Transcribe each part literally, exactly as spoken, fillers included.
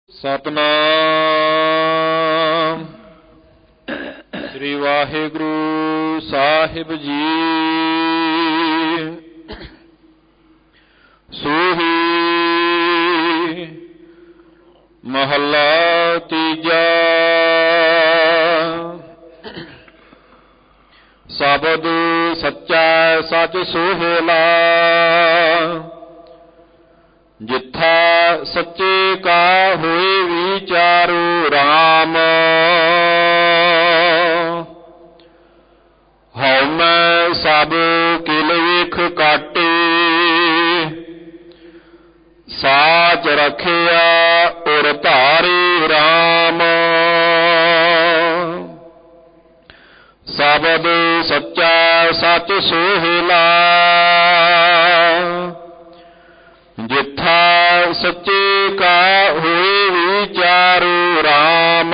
ਸਤਨਾਮ ਸ੍ਰੀ ਵਾਹਿਗੁਰੂ ਸਾਹਿਬ ਜੀ। ਸੂਹੀ ਮਹੱਲਾ ਤੀਜਾ। ਸ਼ਬਦ ਸੱਚਾ ਸੱਚ ਸੋਹਿਲਾ, ਜਿੱਥਾ ਸੱਚੇ ਕਾ ਹੋਏ ਵਿਚਾਰੋ ਰਾਮ। ਹਉ ਮੈਂ ਸਭ ਕਿਲ ਵੇਖ ਕਾਟੇ, ਸਾਚ ਰਖਿਆ ਉਰ ਧਾਰੇ ਰਾਮ। ਸ਼ਬਦ ਸੱਚਾ ਸੱਚ ਸੋਹਿਲਾ, ਜਿੱਥਾ ਸੱਚੇ ਕਾ ਹੋਏ ਵਿਚਾਰੋ ਰਾਮ।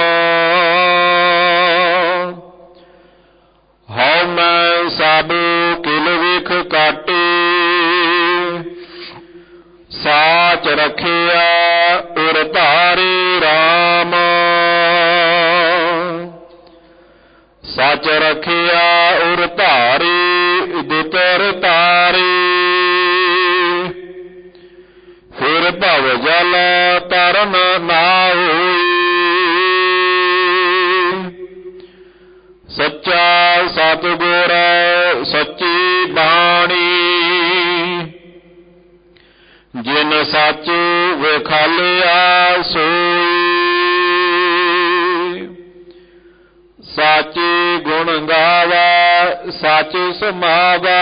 ਹਉ ਮੈਂ ਸਭ ਕਿਲ ਵੇਖ ਕਾਟੇ, ਸਾਚ ਰਖਿਆ ਉਰ ਧਾਰੇ ਰਾਮ। ਸੱਚ ਰਖਿਆ ਉਰ ਧਾਰੇ ਦੁਤਰ ਤਾਰੇ, ਫਿਰ ਭਵ ਜਲ ਤਰਨ ਨਾ ਹੋਈ। ਸੱਚਾ ਸਤਿਗੁਰ ਸੱਚੀ ਬਾਣੀ, ਜਿਨ ਸੱਚ ਵਿਖਾਲਿਆ ਸੋਈ। ਸੱਚ ਗੁਣ ਗਾਵਾ ਸੱਚ ਸਮਾਵਾ,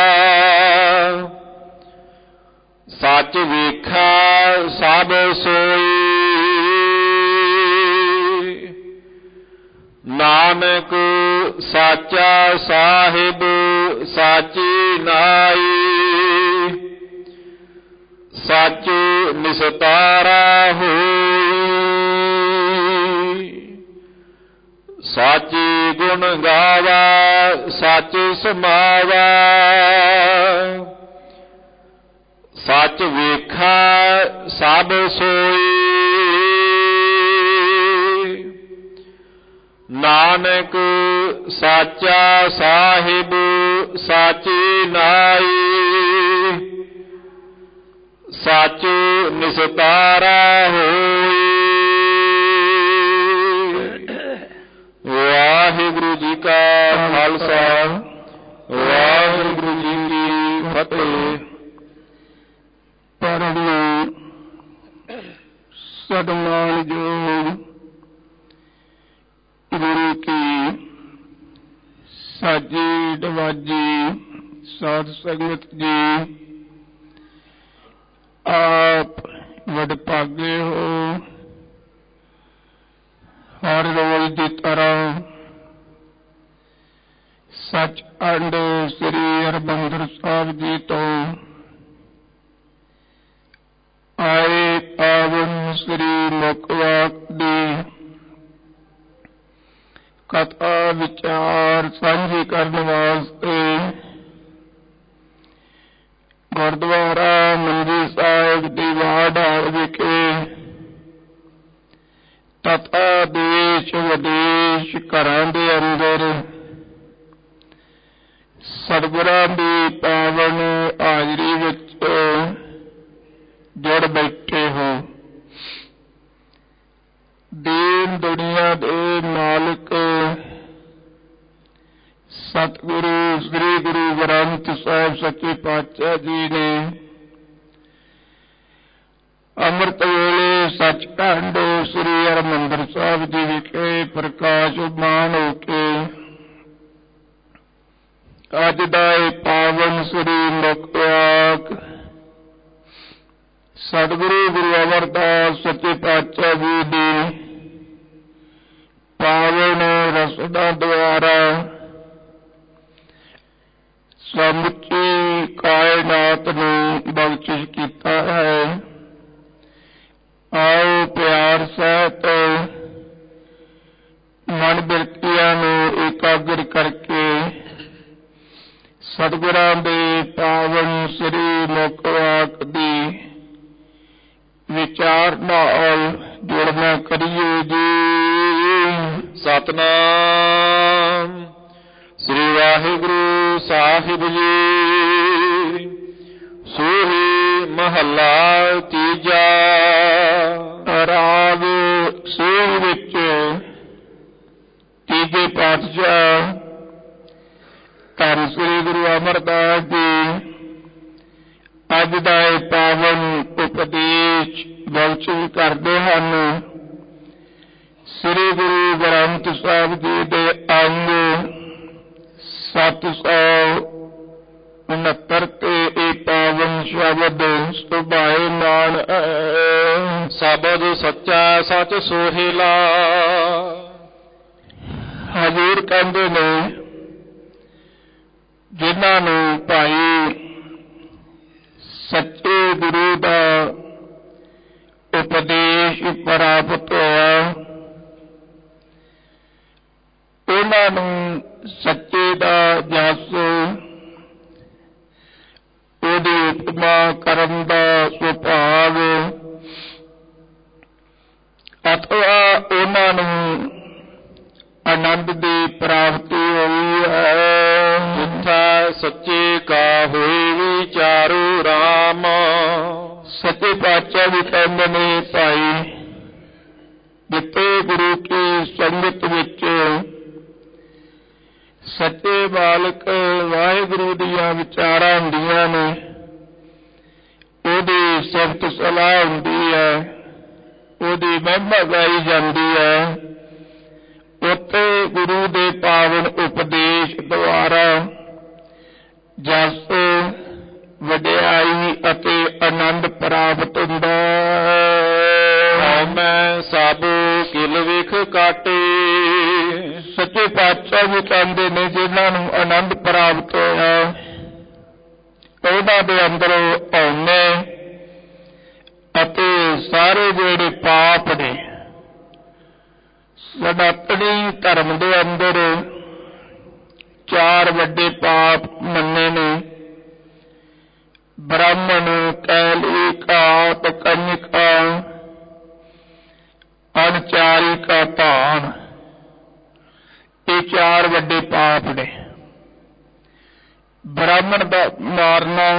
ਸੱਚ ਵੇਖਾ ਸਭ ਸੋਈ। ਨਾਨਕ ਸਾਚਾ ਸਾਹਿਬ ਸਾਚੀ ਨਾਈ, ਸੱਚ ਨਿਸਤਾਰਾ ਹੋਈ। ਸੱਚ ਗੁਣ ਗਾਵਾ ਸੱਚ ਸਮਾਵਾ, ਸੱਚ ਵੇਖਾ ਸਭ ਸੋਈ। ਨਾਨਕ ਸਾਚਾ ਸਾਹਿਬ ਸਾਚੀ ਨਾਈ, ਸੱਚ ਨਿਸਤਾਰਾ ਹੋਈ। ਵਾਹਿਗੁਰੂ ਜੀ ਕਾ ਖਾਲਸਾ, ਵਾਹਿਗੁਰੂ ਜੀ ਕੀ ਫਤਿਹ। ਪਰਮ ਸਤਿਮਾਨਯੋਗ ਗੁਰੂ ਕੀ ਸਾਜੀ ਦਵਾਜੀ ਸਾਧ ਸੰਗਤ ਜੀ, ਆਪ ਵਡਭਾਗੇ ਹੋ। ਹਰ ਰੋਜ਼ ਦੀ ਤਰ੍ਹਾਂ ਸੱਚਖੰਡ ਸ੍ਰੀ ਹਰਿਮੰਦਰ ਸਾਹਿਬ ਜੀ ਤੋਂ ਆਏ ਪਾਵਨ ਸ੍ਰੀ ਮੁਖਵਾਕ ਦੀ ਕਥਾ ਵਿਚਾਰ ਸਾਂਝੀ ਕਰਨ ਵਾਸਤੇ ਗੁਰਦੁਆਰਾ ਮੰਜੀ ਸਾਹਿਬ ਦੀ ਵਾਢਾਲ ਵਿਖੇ ਤਥਾ ਦੇਸ਼ ਵਿਦੇਸ਼ ਘਰਾਂ ਦੇ ਅੰਦਰ ਸਤਿਗੁਰਾਂ ਦੀ ਪਾਵਨ ਹਾਜ਼ਰੀ ਵਿੱਚ ਜੁੜ ਬੈਠੇ ਹੋ। ਦੀਨ ਦੁਨੀਆ ਦੇ ਮਾਲਕ ਸਤਿਗੁਰੂ ਸ੍ਰੀ ਗੁਰੂ ਗ੍ਰੰਥ ਸਾਹਿਬ ਸੱਚੇ ਪਾਤਸ਼ਾਹ ਜੀ ਨੇ ਅੰਮ੍ਰਿਤ ਵੇਲੇ ਸੱਚਖੰਡ ਸ੍ਰੀ ਹਰਿਮੰਦਰ ਸਾਹਿਬ ਜੀ ਵਿਖੇ ਪ੍ਰਕਾਸ਼ਮਾਨ ਹੋ ਕੇ ਅੱਜ ਦਾ ਇਹ ਪਾਵਨ ਸ੍ਰੀ ਮੁਖਵਾਕ ਸਤਿਗੁਰੂ ਗੁਰੂ ਅਮਰਦਾਸ ਸੱਚੇ ਪਾਤਸ਼ਾਹ ਜੀ ਦੀ ਪਾਵਨ ਰਸਨਾ ਦੁਆਰਾ ਸਮੁੱਚੀ ਕਾਇਨਾਤ ਨੂੰ ਬਖਸ਼ਿਸ਼ ਕੀਤਾ ਹੈ। ਆਓ ਪਿਆਰ ਸਹਿਤ ਮਨ ਬਿਰਤੀਆਂ ਨੂੰ ਇਕਾਗਰ ਕਰਕੇ ਸਤਿਗੁਰਾਂ ਦੇ ਪਾਵਨ ਸ੍ਰੀ ਮੁਖਵਾਕ ਦੀ ਵਿਚਾਰ ਨਾਲ ਜੁੜ ਸਤਨਾਮ ਸ੍ਰੀ ਵਾਹਿਗੁਰੂ ਸਾਹਿਬ ਜੀ। ਸੋਹੀ ਮਹੱਲਾ ਤੀਜਾ। ਰਾਗ ਸੂਰ ਵਿੱਚ ਤੀਜੇ ਪਾਤਸ਼ਾਹ ਧੰਨ ਸ੍ਰੀ ਗੁਰੂ ਅਮਰਦਾਸ ਜੀ ਅੱਜ ਦਾ ਇਹ ਪਾਵਨ ਉਪਦੇਸ਼ ਬਖਸ਼ਿਸ਼ ਕਰਦੇ ਹਨ। ਸ੍ਰੀ ਗੁਰੂ ਗ੍ਰੰਥ ਸਾਹਿਬ ਜੀ ਦੇ ਅੰਗ ਸੱਤ ਸੌ ਉਨੱਤਰ ਤੇ ਇਹ ਪਾਵਨ ਸ਼ਬਦ ਸੁਭਾਏਮਾਨ ਸ਼ਬਦ ਸੱਚਾ ਸੱਚ ਸੋਹਿਲਾ। ਹਜ਼ੂਰ ਕਹਿੰਦੇ ਨੇ ਜਿਨ੍ਹਾਂ ਨੂੰ ਭਾਈ ਸੱਚੇ ਗੁਰੂ ਦਾ ਉਪਦੇਸ਼ ਪ੍ਰਾਪਤ ਹੋਇਆ, ਉਹਨਾਂ ਨੂੰ ਸੱਚੇ ਦਾ ਜਸ, ਉਹਦੀ ਉਪਮਾ ਕਰਨ ਦਾ ਸੁਭਾਗ, ਅਥਵਾ ਉਹਨਾਂ ਨੂੰ ਆਨੰਦ ਦੀ ਪ੍ਰਾਪਤੀ ਹੋਈ ਹੈ। ਜਿੱਥਾ ਸੱਚੇ ਕਾ ਹੋਈ ਵਿਚਾਰੂ ਰਾਮ। ਸੱਚੇ ਪਾਤਸ਼ਾਹ ਵੀ ਕਹਿੰਦੇ ਨੇ ਭਾਈ ਜਿੱਥੇ ਗੁਰੂ ਕੀ ਸੰਗਤ ਵਿੱਚ ਸੱਚੇ ਬਾਲਕ ਵਾਹਿਗੁਰੂ ਦੀਆਂ ਵਿਚਾਰਾਂ ਹੁੰਦੀਆਂ ਨੇ, ਉਹਦੀ ਸਿਫਤ ਸਲਾਹ ਹੁੰਦੀ ਹੈ, ਉਹਦੀ ਮਹਿਮਾ ਗਾਈ ਜਾਂਦੀ ਹੈ, ਉੱਥੇ ਗੁਰੂ ਦੇ ਪਾਵਨ ਉਪਦੇਸ਼ ਦੁਆਰਾ ਜਸ, ਵਡਿਆਈ ਅਤੇ ਆਨੰਦ ਪ੍ਰਾਪਤ ਹੁੰਦਾ। ਮੈਂ ਸਭ ਕਿਲ ਵਿਖ ਕਾਟੇ। ਸੱਚੇ ਪਾਤਸ਼ਾਹ ਵੀ ਕਹਿੰਦੇ ਨੇ ਜਿਨ੍ਹਾਂ ਨੂੰ ਆਨੰਦ ਪ੍ਰਾਪਤ ਹੋਇਆ, ਉਹਨਾਂ ਦੇ ਅੰਦਰ ਹਉਮੈ ਅਤੇ ਸਾਰੇ ਜਿਹੜੇ ਪਾਪ ਨੇ, ਸਨਾਤਨੀ ਧਰਮ ਦੇ ਅੰਦਰ ਚਾਰ ਵੱਡੇ ਪਾਪ ਮੰਨੇ ਨੇ। ਬ੍ਰਾਹਮਣ, ਕੈਲੀ, ਘਾਤ, ਕੰਨਿਕਾ, ਅਣਚਾਰੀ ਕਾ ਧਾਨ, ਇਹ ਚਾਰ ਵੱਡੇ ਪਾਪ ਨੇ। ਬ੍ਰਾਹਮਣ ਦਾ ਮਾਰਨਾ,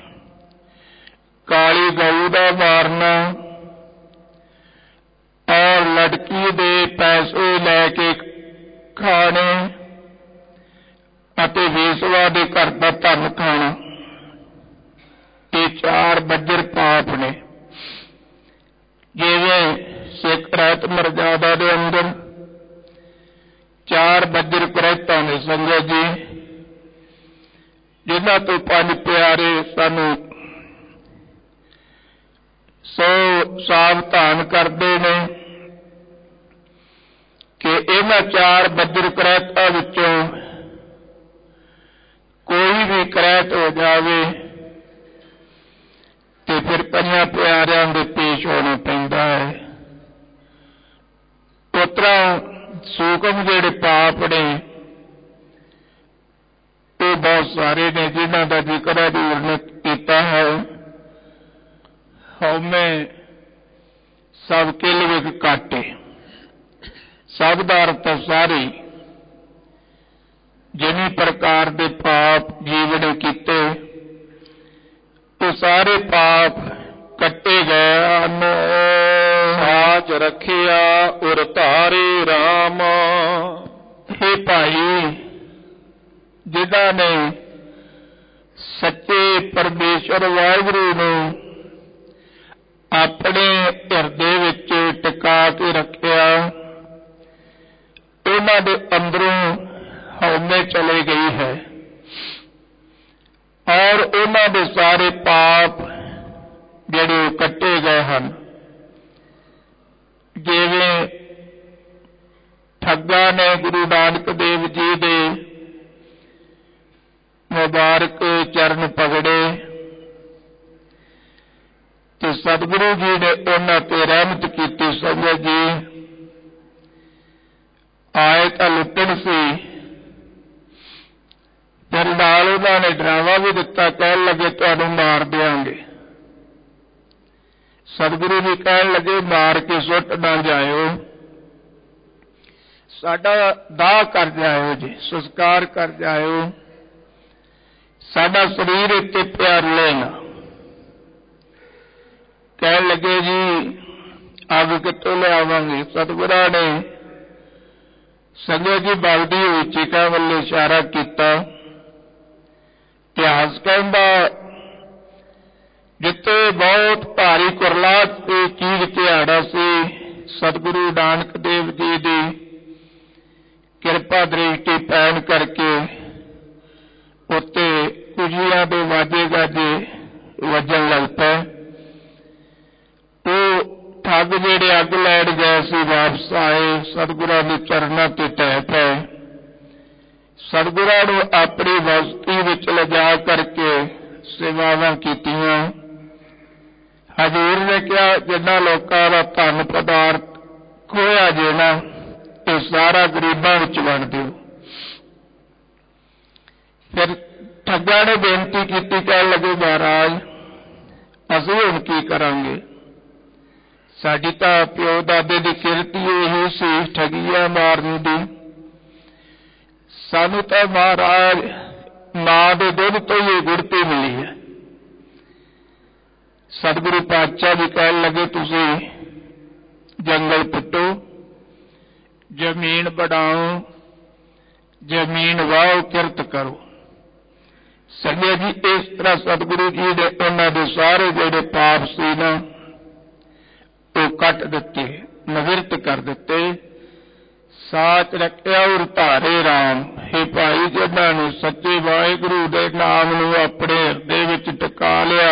ਕਾਲੀ ਗਊ ਦਾ ਮਾਰਨਾ ਔਰ ਲੜਕੀ ਦੇ ਪੈਸੇ ਲੈ ਕੇ ਖਾਣੇ ਅਤੇ ਵੇਸਵਾ ਦੇ ਘਰ ਦਾ ਧਨ ਖਾਣਾ, ਇਹ ਚਾਰ ਬੱਜਰ ਪਾਪ ਨੇ। ਜਿਵੇਂ ਸਿੱਖ ਰਹਿਤ ਮਰਜ਼ਾਦਾ ਦੇ ਅੰਦਰ ਚਾਰ ਬੱਜਰ ਕਰੈਤਾਂ ਨੇ ਸੰਗਤ ਜੀ, ਜਿਨ੍ਹਾਂ ਤੋਂ ਪੰਜ ਪਿਆਰੇ ਸਾਨੂੰ ਸੋ ਸਾਵਧਾਨ ਕਰਦੇ ਨੇ ਕਿ ਇਹਨਾਂ ਚਾਰ ਬੱਜਰ ਕਰੈਤਾਂ ਵਿੱਚੋਂ ਕੋਈ ਵੀ ਕਰੈਤ ਹੋ ਜਾਵੇ ਤੇ ਫਿਰ ਪੰਜਾਂ ਪਿਆਰਿਆਂ ਦੇ ਪੇਸ਼ ਹੋਣਾ ਪੈਂਦਾ ਹੈ। ਉਸ ਤਰ੍ਹਾਂ ਸੂਖਮ ਜਿਹੜੇ ਪਾਪ ਨੇ ਉਹ ਬਹੁਤ ਸਾਰੇ ਨੇ, ਜਿਨ੍ਹਾਂ ਦਾ ਜ਼ਿਕਰ ਹਜ਼ੂਰ ਨੇ ਕੀਤਾ ਹੈ। ਹਉਮੈ ਸਭ ਕਿਲ ਵਿਖ ਕਾਟੇ, ਸਭ ਦਾ ਅਰਥ ਸਾਰੇ ਜਿਨੀ ਪ੍ਰਕਾਰ ਦੇ ਪਾਪ ਜੀਵ ਨੇ ਕੀਤੇ, ਉਹ ਸਾਰੇ ਪਾਪ ਕੱਟੇ ਗਏ ਹਨ। ਸਾਚ ਰੱਖਿਆ ਉਰ ਧਾਰੇ ਰਾਮ। हे ਭਾਈ, ਜਿਨ੍ਹਾਂ ਨੇ ਸੱਚੇ ਪਰਮੇਸ਼ਰ ਵਾਹਿਗੁਰੂ ਨੂੰ ਆਪਣੇ ਹਿਰਦੇ ਵਿੱਚ ਟਿਕਾ ਕੇ ਰੱਖਿਆ, ਉਹਨਾਂ ਦੇ ਅੰਦਰੋਂ ਹਉਮੈ ਚਲੇ ਗਈ ਹੈ ਔਰ ਉਹਨਾਂ ਦੇ ਸਾਰੇ ਪਾਪ ਜਿਹੜੇ ਕੱਟੇ ਗਏ ਹਨ। ਜਿਵੇਂ ਠੱਗਾਂ ਨੇ ਗੁਰੂ ਨਾਨਕ ਦੇਵ ਜੀ ਦੇ ਮੁਬਾਰਕ ਚਰਨ ਪਕੜੇ ਤੇ ਸਤਿਗੁਰੂ ਜੀ ਨੇ ਉਹਨਾਂ ਤੇ ਰਹਿਮਤ ਕੀਤੀ। ਸੰਗਤ ਜੀ, ਆਏ ਤਾਂ ਲੁੱਟਣ ਸੀ, ਫਿਰ ਨਾਲ ਉਹਨਾਂ ਨੇ ਡਰਾਵਾ ਵੀ ਦਿੱਤਾ, ਕਹਿਣ ਲੱਗੇ ਤੁਹਾਨੂੰ ਮਾਰ ਦਿਆਂਗੇ। ਸਤਿਗੁਰੂ ਜੀ ਕਹਿਣ ਲੱਗੇ ਮਾਰ ਕੇ ਸੁੱਟ ਨਾ ਜਾਇਓ, ਸਾਡਾ ਦਾਹ ਕਰ ਜਾਇਓ ਜੀ, ਸੰਸਕਾਰ ਕਰ ਜਾਇਓ, ਸਾਡਾ ਸਰੀਰ ਇੱਥੇ ਪਿਆਰ ਲੈਣਾ। ਕਹਿਣ ਲੱਗੇ ਜੀ ਅੱਗ ਕਿੱਥੋਂ ਲਿਆਵਾਂਗੇ? ਸਤਿਗੁਰਾਂ ਨੇ ਸੰਗਤ ਜੀ ਬਲਦੀ ਹੋਈ ਚੀਕਾਂ ਵੱਲ ਇਸ਼ਾਰਾ ਕੀਤਾ। ਇਤਿਹਾਸ ਕਹਿੰਦਾ ਜਿੱਥੇ ਬਹੁਤ ਭਾਰੀ ਕੁਰਲਾਹਟ ਤੇ ਚੀਜ਼ ਤਿਹਾੜਾ ਸੀ, ਸਤਿਗੁਰੂ ਨਾਨਕ ਦੇਵ ਜੀ ਦੀ ਕਿਰਪਾ ਦ੍ਰਿਸ਼ਟੀ ਪੈਣ ਕਰਕੇ ਉੱਤੇ ਖੁਸ਼ੀਆਂ ਦੇ ਵਾਜੇ ਗਾਜੇ ਵੱਜਣ ਲੱਗ ਪਏ। ਉਹ ਠੱਗ ਜਿਹੜੇ ਅੱਗ ਲੈਣ ਗਏ ਸੀ ਵਾਪਸ ਆਏ, ਸਤਿਗੁਰਾਂ ਦੇ ਚਰਨਾਂ ਤੇ ਢਹਿ ਪਏ। ਸਤਿਗੁਰਾਂ ਨੂੰ ਆਪਣੀ ਬਸਤੀ ਵਿੱਚ ਲਿਜਾ ਕਰਕੇ ਸੇਵਾਵਾਂ ਕੀਤੀਆਂ। ਹਜ਼ੂਰ ਨੇ ਕਿਹਾ ਜਿੰਨਾ ਲੋਕਾਂ ਦਾ ਧਨ ਪਦਾਰਥ ਖੋਇਆ ਜੇ ਨਾ, ਇਹ ਸਾਰਾ ਗਰੀਬਾਂ ਵਿੱਚ ਵੰਡ ਦਿਓ। ਫਿਰ ਠੱਗਾਂ ਨੇ ਬੇਨਤੀ ਕੀਤੀ, ਕਹਿਣ ਲੱਗੇ ਮਹਾਰਾਜ ਅਸੀਂ ਹੁਣ ਕੀ ਕਰਾਂਗੇ? ਸਾਡੀ ਤਾਂ ਪਿਓ ਦਾਦੇ ਦੀ ਕਿਰਤ ਹੀ ਇਹੀ ਸੀ ਠੱਗੀਆਂ ਮਾਰਨ ਦੀ। ਸਾਨੂੰ ਤਾਂ ਮਹਾਰਾਜ ਮਾਂ ਦੇ ਦੁੱਧ ਤੋਂ ਹੀ ਗੁੜਤੀ ਮਿਲੀ ਹੈ। ਸਤਿਗੁਰੂ ਪਾਤਸ਼ਾਹ ਜੀ ਕਹਿਣ ਲੱਗੇ ਤੁਸੀਂ ਜੰਗਲ ਪੁੱਟੋ, ਜ਼ਮੀਨ ਬਣਾਓ, ਜ਼ਮੀਨ ਵਾਹੋ, ਕਿਰਤ ਕਰੋ। ਸੰਗਤ ਜੀ ਇਸ ਤਰ੍ਹਾਂ ਸਤਿਗੁਰੂ ਜੀ ਨੇ ਉਹਨਾਂ ਦੇ ਸਾਰੇ ਜਿਹੜੇ ਪਾਪ ਸੀ ਨਾ ਉਹ ਕੱਟ ਦਿੱਤੇ, ਨਿਵਰਤ ਕਰ ਦਿੱਤੇ। ਸਾਚ ਰੱਖਿਆ ਉਰ ਧਾਰੇ ਰਾਮ। ਹੇ ਭਾਈ ਜਿਨ੍ਹਾਂ ਨੇ ਸੱਚੇ ਵਾਹਿਗੁਰੂ ਦੇ ਨਾਮ ਨੂੰ ਆਪਣੇ ਹਿਰਦੇ ਵਿੱਚ ਟਿਕਾ ਲਿਆ,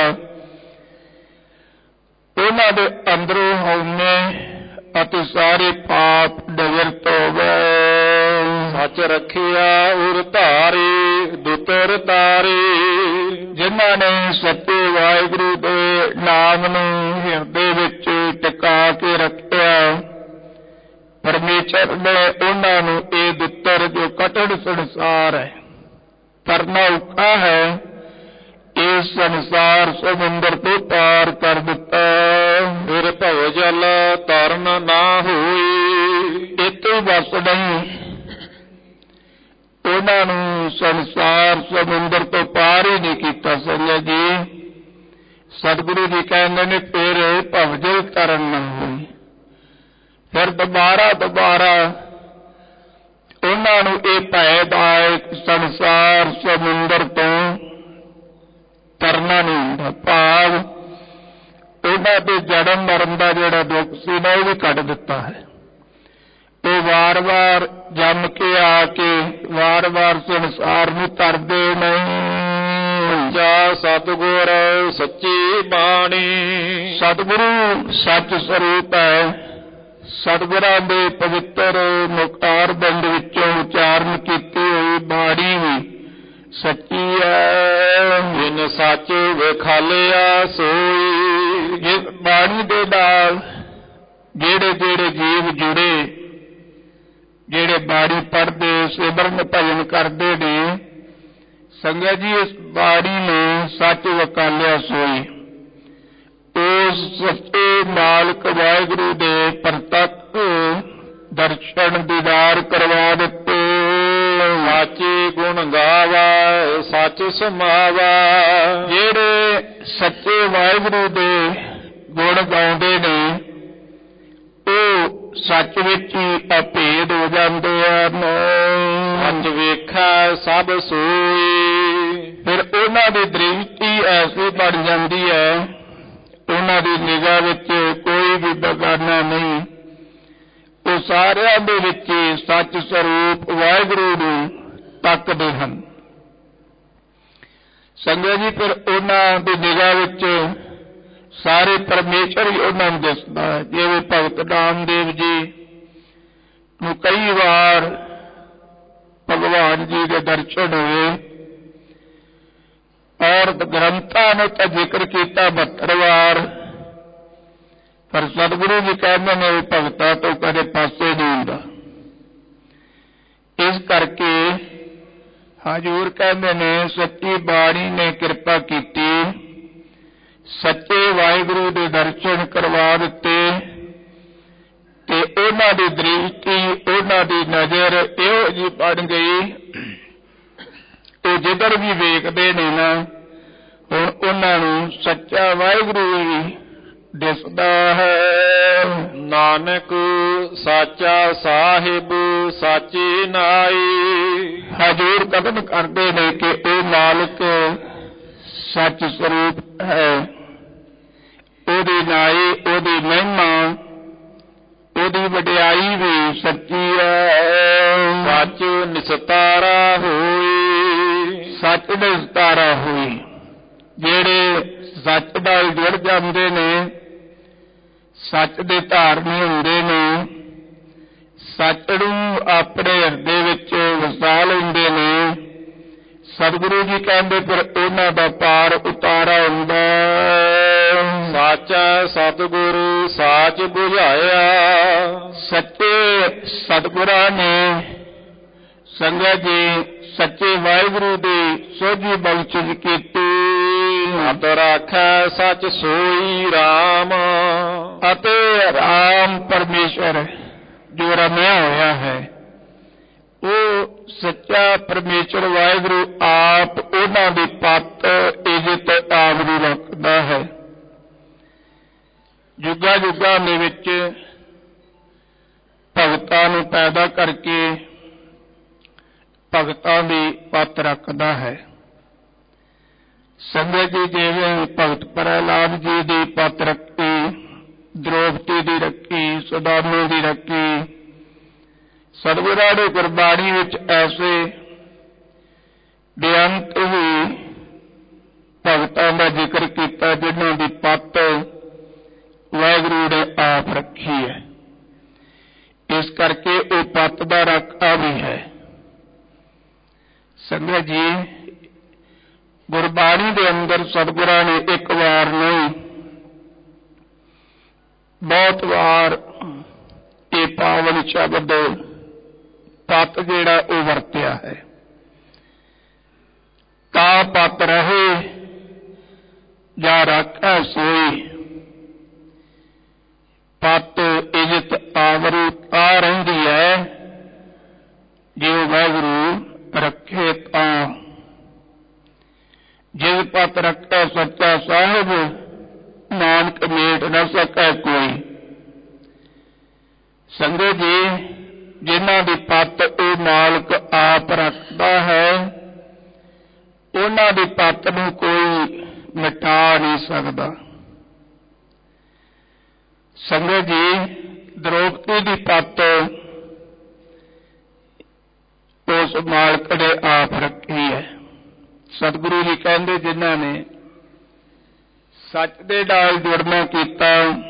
ਉਹਨਾਂ ਦੇ ਅੰਦਰੋਂ ਹਉਮੈ ਅਤੇ ਸਾਰੇ ਪਾਪ ਨਿਵਰਤ ਹੋ ਗਏ। ਸੱਚ ਰੱਖਿਆ ਉਰ ਧਾਰੇ ਦੁਤਰ ਤਾਰੇ। ਜਿਨ੍ਹਾਂ ਨੇ ਸੱਚੇ ਵਾਹਿਗੁਰੂ ਦੇ ਨਾਮ ਨੂੰ ਹਿਰਦੇ ਵਿੱਚ ਟਿਕਾ ਕੇ ਰੱਖਿਆ, ਪਰਮੇਸ਼ਰ ਨੇ ਉਹਨਾਂ ਨੂੰ ਇਹ ਦੁੱਤਰ ਜੋ ਕਠਿਨ ਸੰਸਾਰ ਹੈ, ਤਰਨਾ ਔਖਾ ਹੈ, ਇਸ ਸੰਸਾਰ ਸਮੁੰਦਰ ਤੋਂ ਪਾਰ ਕਰ ਦਿੱਤਾ। ਫਿਰ ਭਉ ਜਲ ਤਰਨ ਨਾ ਹੋਈ। ਇੱਥੇ ਬਸ ਨਹੀਂ, ਉਹਨਾਂ ਨੂੰ ਸੰਸਾਰ ਸਮੁੰਦਰ ਤੋਂ ਪਾਰ ਹੀ ਨਹੀਂ ਕੀਤਾ। ਸੰਗਤ ਜੀ ਸਤਿਗੁਰੂ ਜੀ ਕਹਿੰਦੇ ਨੇ ਫਿਰ ਭਵਜਲ ਤਰਨ ਨਾ ਹੋਈ। ਫਿਰ ਦੁਬਾਰਾ ਦੁਬਾਰਾ ਉਹਨਾਂ ਨੂੰ ਇਹ ਭੈ ਦਾ ਸੰਸਾਰ ਸਮੁੰਦਰ ਤੋਂ ਤਰਨਾ ਨਹੀਂ ਹੁੰਦਾ। ਭਾਵ ਉਹਨਾਂ ਦੇ ਜਨਮ ਮਰਨ ਦਾ ਜਿਹੜਾ ਦੁੱਖ ਸੀ ਨਾ ਉਹ ਵੀ ਕੱਢ ਦਿੱਤਾ ਹੈ। ਉਹ ਵਾਰ ਵਾਰ ਜੰਮ ਕੇ ਆ ਕੇ ਵਾਰ ਵਾਰ ਸੰਸਾਰ ਨੂੰ ਤਰਦੇ ਨਹੀਂ। ਸੱਚਾ ਸਤਿਗੁਰ ਸੱਚੀ ਬਾਣੀ। ਸਤਿਗੁਰੂ ਸੱਚ ਸਰੂਪ ਹੈ। ਸਤਿਗੁਰਾਂ ਦੇ ਪਵਿੱਤਰ ਮੁਖਤਾਰ ਬੰਦ ਵਿੱਚੋਂ ਉਚਾਰਨ ਕੀਤੀ ਹੋਈ ਬਾਣੀ ਵੀ ਸੱਚੀ ਹੈ। ਜਿਨ ਸੱਚ ਵਿਖਾਲਿਆ ਸੋਈ। ਜਿਸ ਬਾਣੀ ਦੇ ਨਾਲ ਜਿਹੜੇ ਜਿਹੜੇ ਜੀਵ ਜੁੜੇ, ਜਿਹੜੇ ਬਾਣੀ ਪੜ੍ਹਦੇ ਸਿਮਰਨ ਭਜਨ ਕਰਦੇ ਨੇ, ਸੰਗਤ ਜੀ ਇਸ ਬਾਣੀ ਨੂੰ ਸੱਚ ਵਿਖਾਲਿਆ ਸੋਈ। ਉਸ ਸੱਚੇ ਮਾਲਕ ਵਾਹਿਗੁਰੂ ਦੇ ਪ੍ਰਤੱਖ ਦਰਸ਼ਨ ਦੀਦਾਰ ਕਰਵਾ ਦਿੱਤੇ। ਸਾਚੇ ਗੁਣ ਗਾਵਾ ਸੱਚ ਸਮਾਵਾ। ਜਿਹੜੇ ਸੱਚੇ ਵਾਹਿਗੁਰੂ ਦੇ ਗੁਣ ਗਾਉਂਦੇ ਨੇ ਉਹ ਸੱਚ ਵਿੱਚ ਹੀ ਅਭੇਦ ਹੋ ਜਾਂਦੇ ਹਨ। ਸੱਚ ਵੇਖੈ ਸਭ ਸੋਈ। ਫਿਰ ਉਹਨਾਂ ਦੀ ਦ੍ਰਿਸ਼ਟੀ ਐਸੀ ਬਣ ਜਾਂਦੀ ਹੈ, ਉਹਨਾਂ ਦੀ ਨਿਗਾਹ ਵਿੱਚ ਕੋਈ ਵੀ ਬਗਾਨਾ ਨਹੀਂ। ਉਹ ਸਾਰਿਆਂ ਦੇ ਵਿੱਚ ਸੱਚ ਸਰੂਪ ਵਾਹਿਗੁਰੂ ਨੂੰ ਤੱਕਦੇ ਹਨ। ਸੰਗਤ ਜੀ ਫਿਰ ਉਹਨਾਂ ਦੀ ਨਿਗਾਹ ਵਿੱਚ ਸਾਰੇ ਪਰਮੇਸ਼ਰ ਹੀ ਉਹਨਾਂ ਨੂੰ ਦਿਸਦਾ ਹੈ। ਜਿਵੇਂ ਭਗਤ ਨਾਮਦੇਵ ਜੀ ਨੂੰ ਕਈ ਵਾਰ ਭਗਵਾਨ ਜੀ ਦੇ ਦਰਸ਼ਨ ਹੋਏ, ਔਰ ਗ੍ਰੰਥਾਂ ਨੇ ਤਾਂ ਜ਼ਿਕਰ ਕੀਤਾ ਬਹੱਤਰ ਵਾਰ, ਪਰ ਸਤਿਗੁਰੂ ਜੀ ਕਹਿੰਦੇ ਨੇ ਭਗਤਾਂ ਤੋਂ ਕਦੇ ਪਾਸੇ ਨਹੀਂ ਹੁੰਦਾ। ਇਸ ਕਰਕੇ ਹਜ਼ੂਰ ਕਹਿੰਦੇ ਨੇ ਸੱਚੀ ਬਾਣੀ ਨੇ ਕਿਰਪਾ ਕੀਤੀ, ਸੱਚੇ ਵਾਹਿਗੁਰੂ ਦੇ ਦਰਸ਼ਨ ਕਰਵਾ ਦਿੱਤੇ ਤੇ ਉਹਨਾਂ ਦੀ ਦ੍ਰਿਸ਼ਟੀ, ਉਹਨਾਂ ਦੀ ਨਜ਼ਰ ਇਹੋ ਜਿਹੀ ਬਣ ਗਈ, ਉਹ ਜਿੱਧਰ ਵੀ ਵੇਖਦੇ ਨੇ ਨਾ ਹੁਣ ਉਹਨਾਂ ਨੂੰ ਸੱਚਾ ਵਾਹਿਗੁਰੂ ਹੀ ਦਿਸਦਾ ਹੈ। ਨਾਨਕ ਸਾਚਾ ਸਾਹਿਬ ਸਾਚੀ ਨਾਈ। ਹਜ਼ੂਰ ਕਥਨ ਕਰਦੇ ਨੇ ਕਿ ਉਹ ਮਾਲਕ ਸੱਚ ਸਰੂਪ ਹੈ, ਉਹਦੀ ਨਾਈ, ਉਹਦੀ ਮਹਿਮਾ, ਉਹਦੀ ਵਡਿਆਈ ਵੀ ਸੱਚੀ ਹੈ। ਸੱਚ ਨਿਸਤਾਰਾ ਹੋਈ, ਸੱਚ ਨਿਸਤਾਰਾ ਹੋਈ। ਜਿਹੜੇ ਸੱਚ ਨਾਲ ਜੁੜ ਜਾਂਦੇ ਨੇ, ਸੱਚ ਦੇ ਧਾਰਨੀ ਹੁੰਦੇ ਨੇ, ਸੱਚ ਨੂੰ ਆਪਣੇ ਹਿਰਦੇ ਵਿੱਚ ਵਸਾ ਲੈਂਦੇ ਨੇ, ਸਤਿਗੁਰੂ ਜੀ ਕਹਿੰਦੇ ਫਿਰ ਉਹਨਾਂ ਦਾ ਪਾਰ ਉਤਾਰਾ ਹੁੰਦਾ। ਸਾਚਾ ਸਤਿਗੁਰੂ ਸਾਚ ਬੁਝਾਇਆ। ਸੱਚੇ ਸਤਿਗੁਰਾਂ ਨੇ ਸੰਗਤ ਜੀ ਸੱਚੇ ਵਾਹਿਗੁਰੂ ਦੀ ਸੋਝੀ ਬਖਸ਼ਿਸ਼ ਕੀਤੀ। ਅਤ ਰਾਖੈ ਸੱਚ ਸੋਈ ਰਾਮ। ਅਤੇ ਰਾਮ ਪਰਮੇਸ਼ਰ ਜੋ ਰਮਿਆ ਹੋਇਆ ਹੈ, ਉਹ ਸੱਚਾ ਪਰਮੇਸ਼ਰ ਵਾਹਿਗੁਰੂ ਆਪ ਉਹਨਾਂ ਦੀ ਪੱਤ ਇੱਜ਼ਤ ਆਵਰੀ ਰੱਖਦਾ ਹੈ। ਯੁੱਗਾਂ ਯੁੱਗਾਂ ਦੇ ਵਿੱਚ ਭਗਤਾਂ ਨੂੰ ਪੈਦਾ ਕਰਕੇ ਭਗਤਾਂ ਦੀ ਪੱਤ ਰੱਖਦਾ ਹੈ। ਸੰਗਤ ਜੀ ਜਿਵੇਂ ਭਗਤ ਪ੍ਰਹਿਲਾਦ ਜੀ ਦੀ ਪੱਤ ਰੱਖੀ, ਦ੍ਰੋਪਦੀ ਦੀ ਰੱਖੀ, ਸੁਦਾਮਾ ਦੀ ਰੱਖੀ, ਸਤਿਗੁਰਾਂ ਨੇ ਗੁਰਬਾਣੀ ਵਿੱਚ ਐਸੇ ਬੇਅੰਤ ਹੀ ਭਗਤਾਂ ਦਾ ਜ਼ਿਕਰ ਕੀਤਾ ਜਿਨ੍ਹਾਂ ਦੀ ਪੱਤ ਵਾਹਿਗੁਰੂ ਨੇ ਆਪ ਰੱਖੀ ਹੈ। ਇਸ ਕਰਕੇ ਉਹ ਪੱਤ ਦਾ ਰਾਖਾ ਵੀ ਹੈ। ਸੰਗਤ ਜੀ ਗੁਰਬਾਣੀ ਦੇ ਅੰਦਰ ਸਤਿਗੁਰਾਂ ਨੇ ਇੱਕ ਵਾਰ ਨਹੀਂ ਬਹੁਤ ਵਾਰ ਇਹ ਪਾਵਨ ਸ਼ਬਦ ਪੱਤ ਜਿਹੜਾ ਉਹ ਵਰਤਿਆ ਹੈ। ਤਾ ਪੱਤ ਰਹੇ ਜਾਂ ਰਾਖਾ ਸੋਈ, ਪੱਤ ਇੱਜ਼ਤ ਆਵਰੂ ਤਾਂ ਰਹਿੰਦੀ ਹੈ ਜੇ ਵਾਹਿਗੁਰੂ ਰੱਖੇ ਤਾਂ। ਜਿਸ ਪੱਤ ਰੱਖੇ ਸੱਚਾ ਸਾਹਿਬ, ਨਾਨਕ ਮੇਟ ਨ ਸਕੈ ਕੋਈ। ਸੰਗਤ ਜੀ ਜਿਨ੍ਹਾਂ ਦੀ ਪੱਤ ਉਹ ਮਾਲਕ ਆਪ ਰੱਖਦਾ ਹੈ, ਉਹਨਾਂ ਦੀ ਪੱਤ ਨੂੰ ਕੋਈ ਮਿਟਾ ਨਹੀਂ ਸਕਦਾ। ਸੰਗਤ ਜੀ ਦ੍ਰੋਪਦੀ ਦੀ ਪੱਤ ਉਸ ਮਾਲਕ ਨੇ ਆਪ ਰੱਖੀ ਹੈ। ਸਤਿਗੁਰੂ ਜੀ ਕਹਿੰਦੇ ਜਿਨ੍ਹਾਂ ਨੇ ਸੱਚ ਦੇ ਨਾਲ ਜੁੜਨਾ ਕੀਤਾ,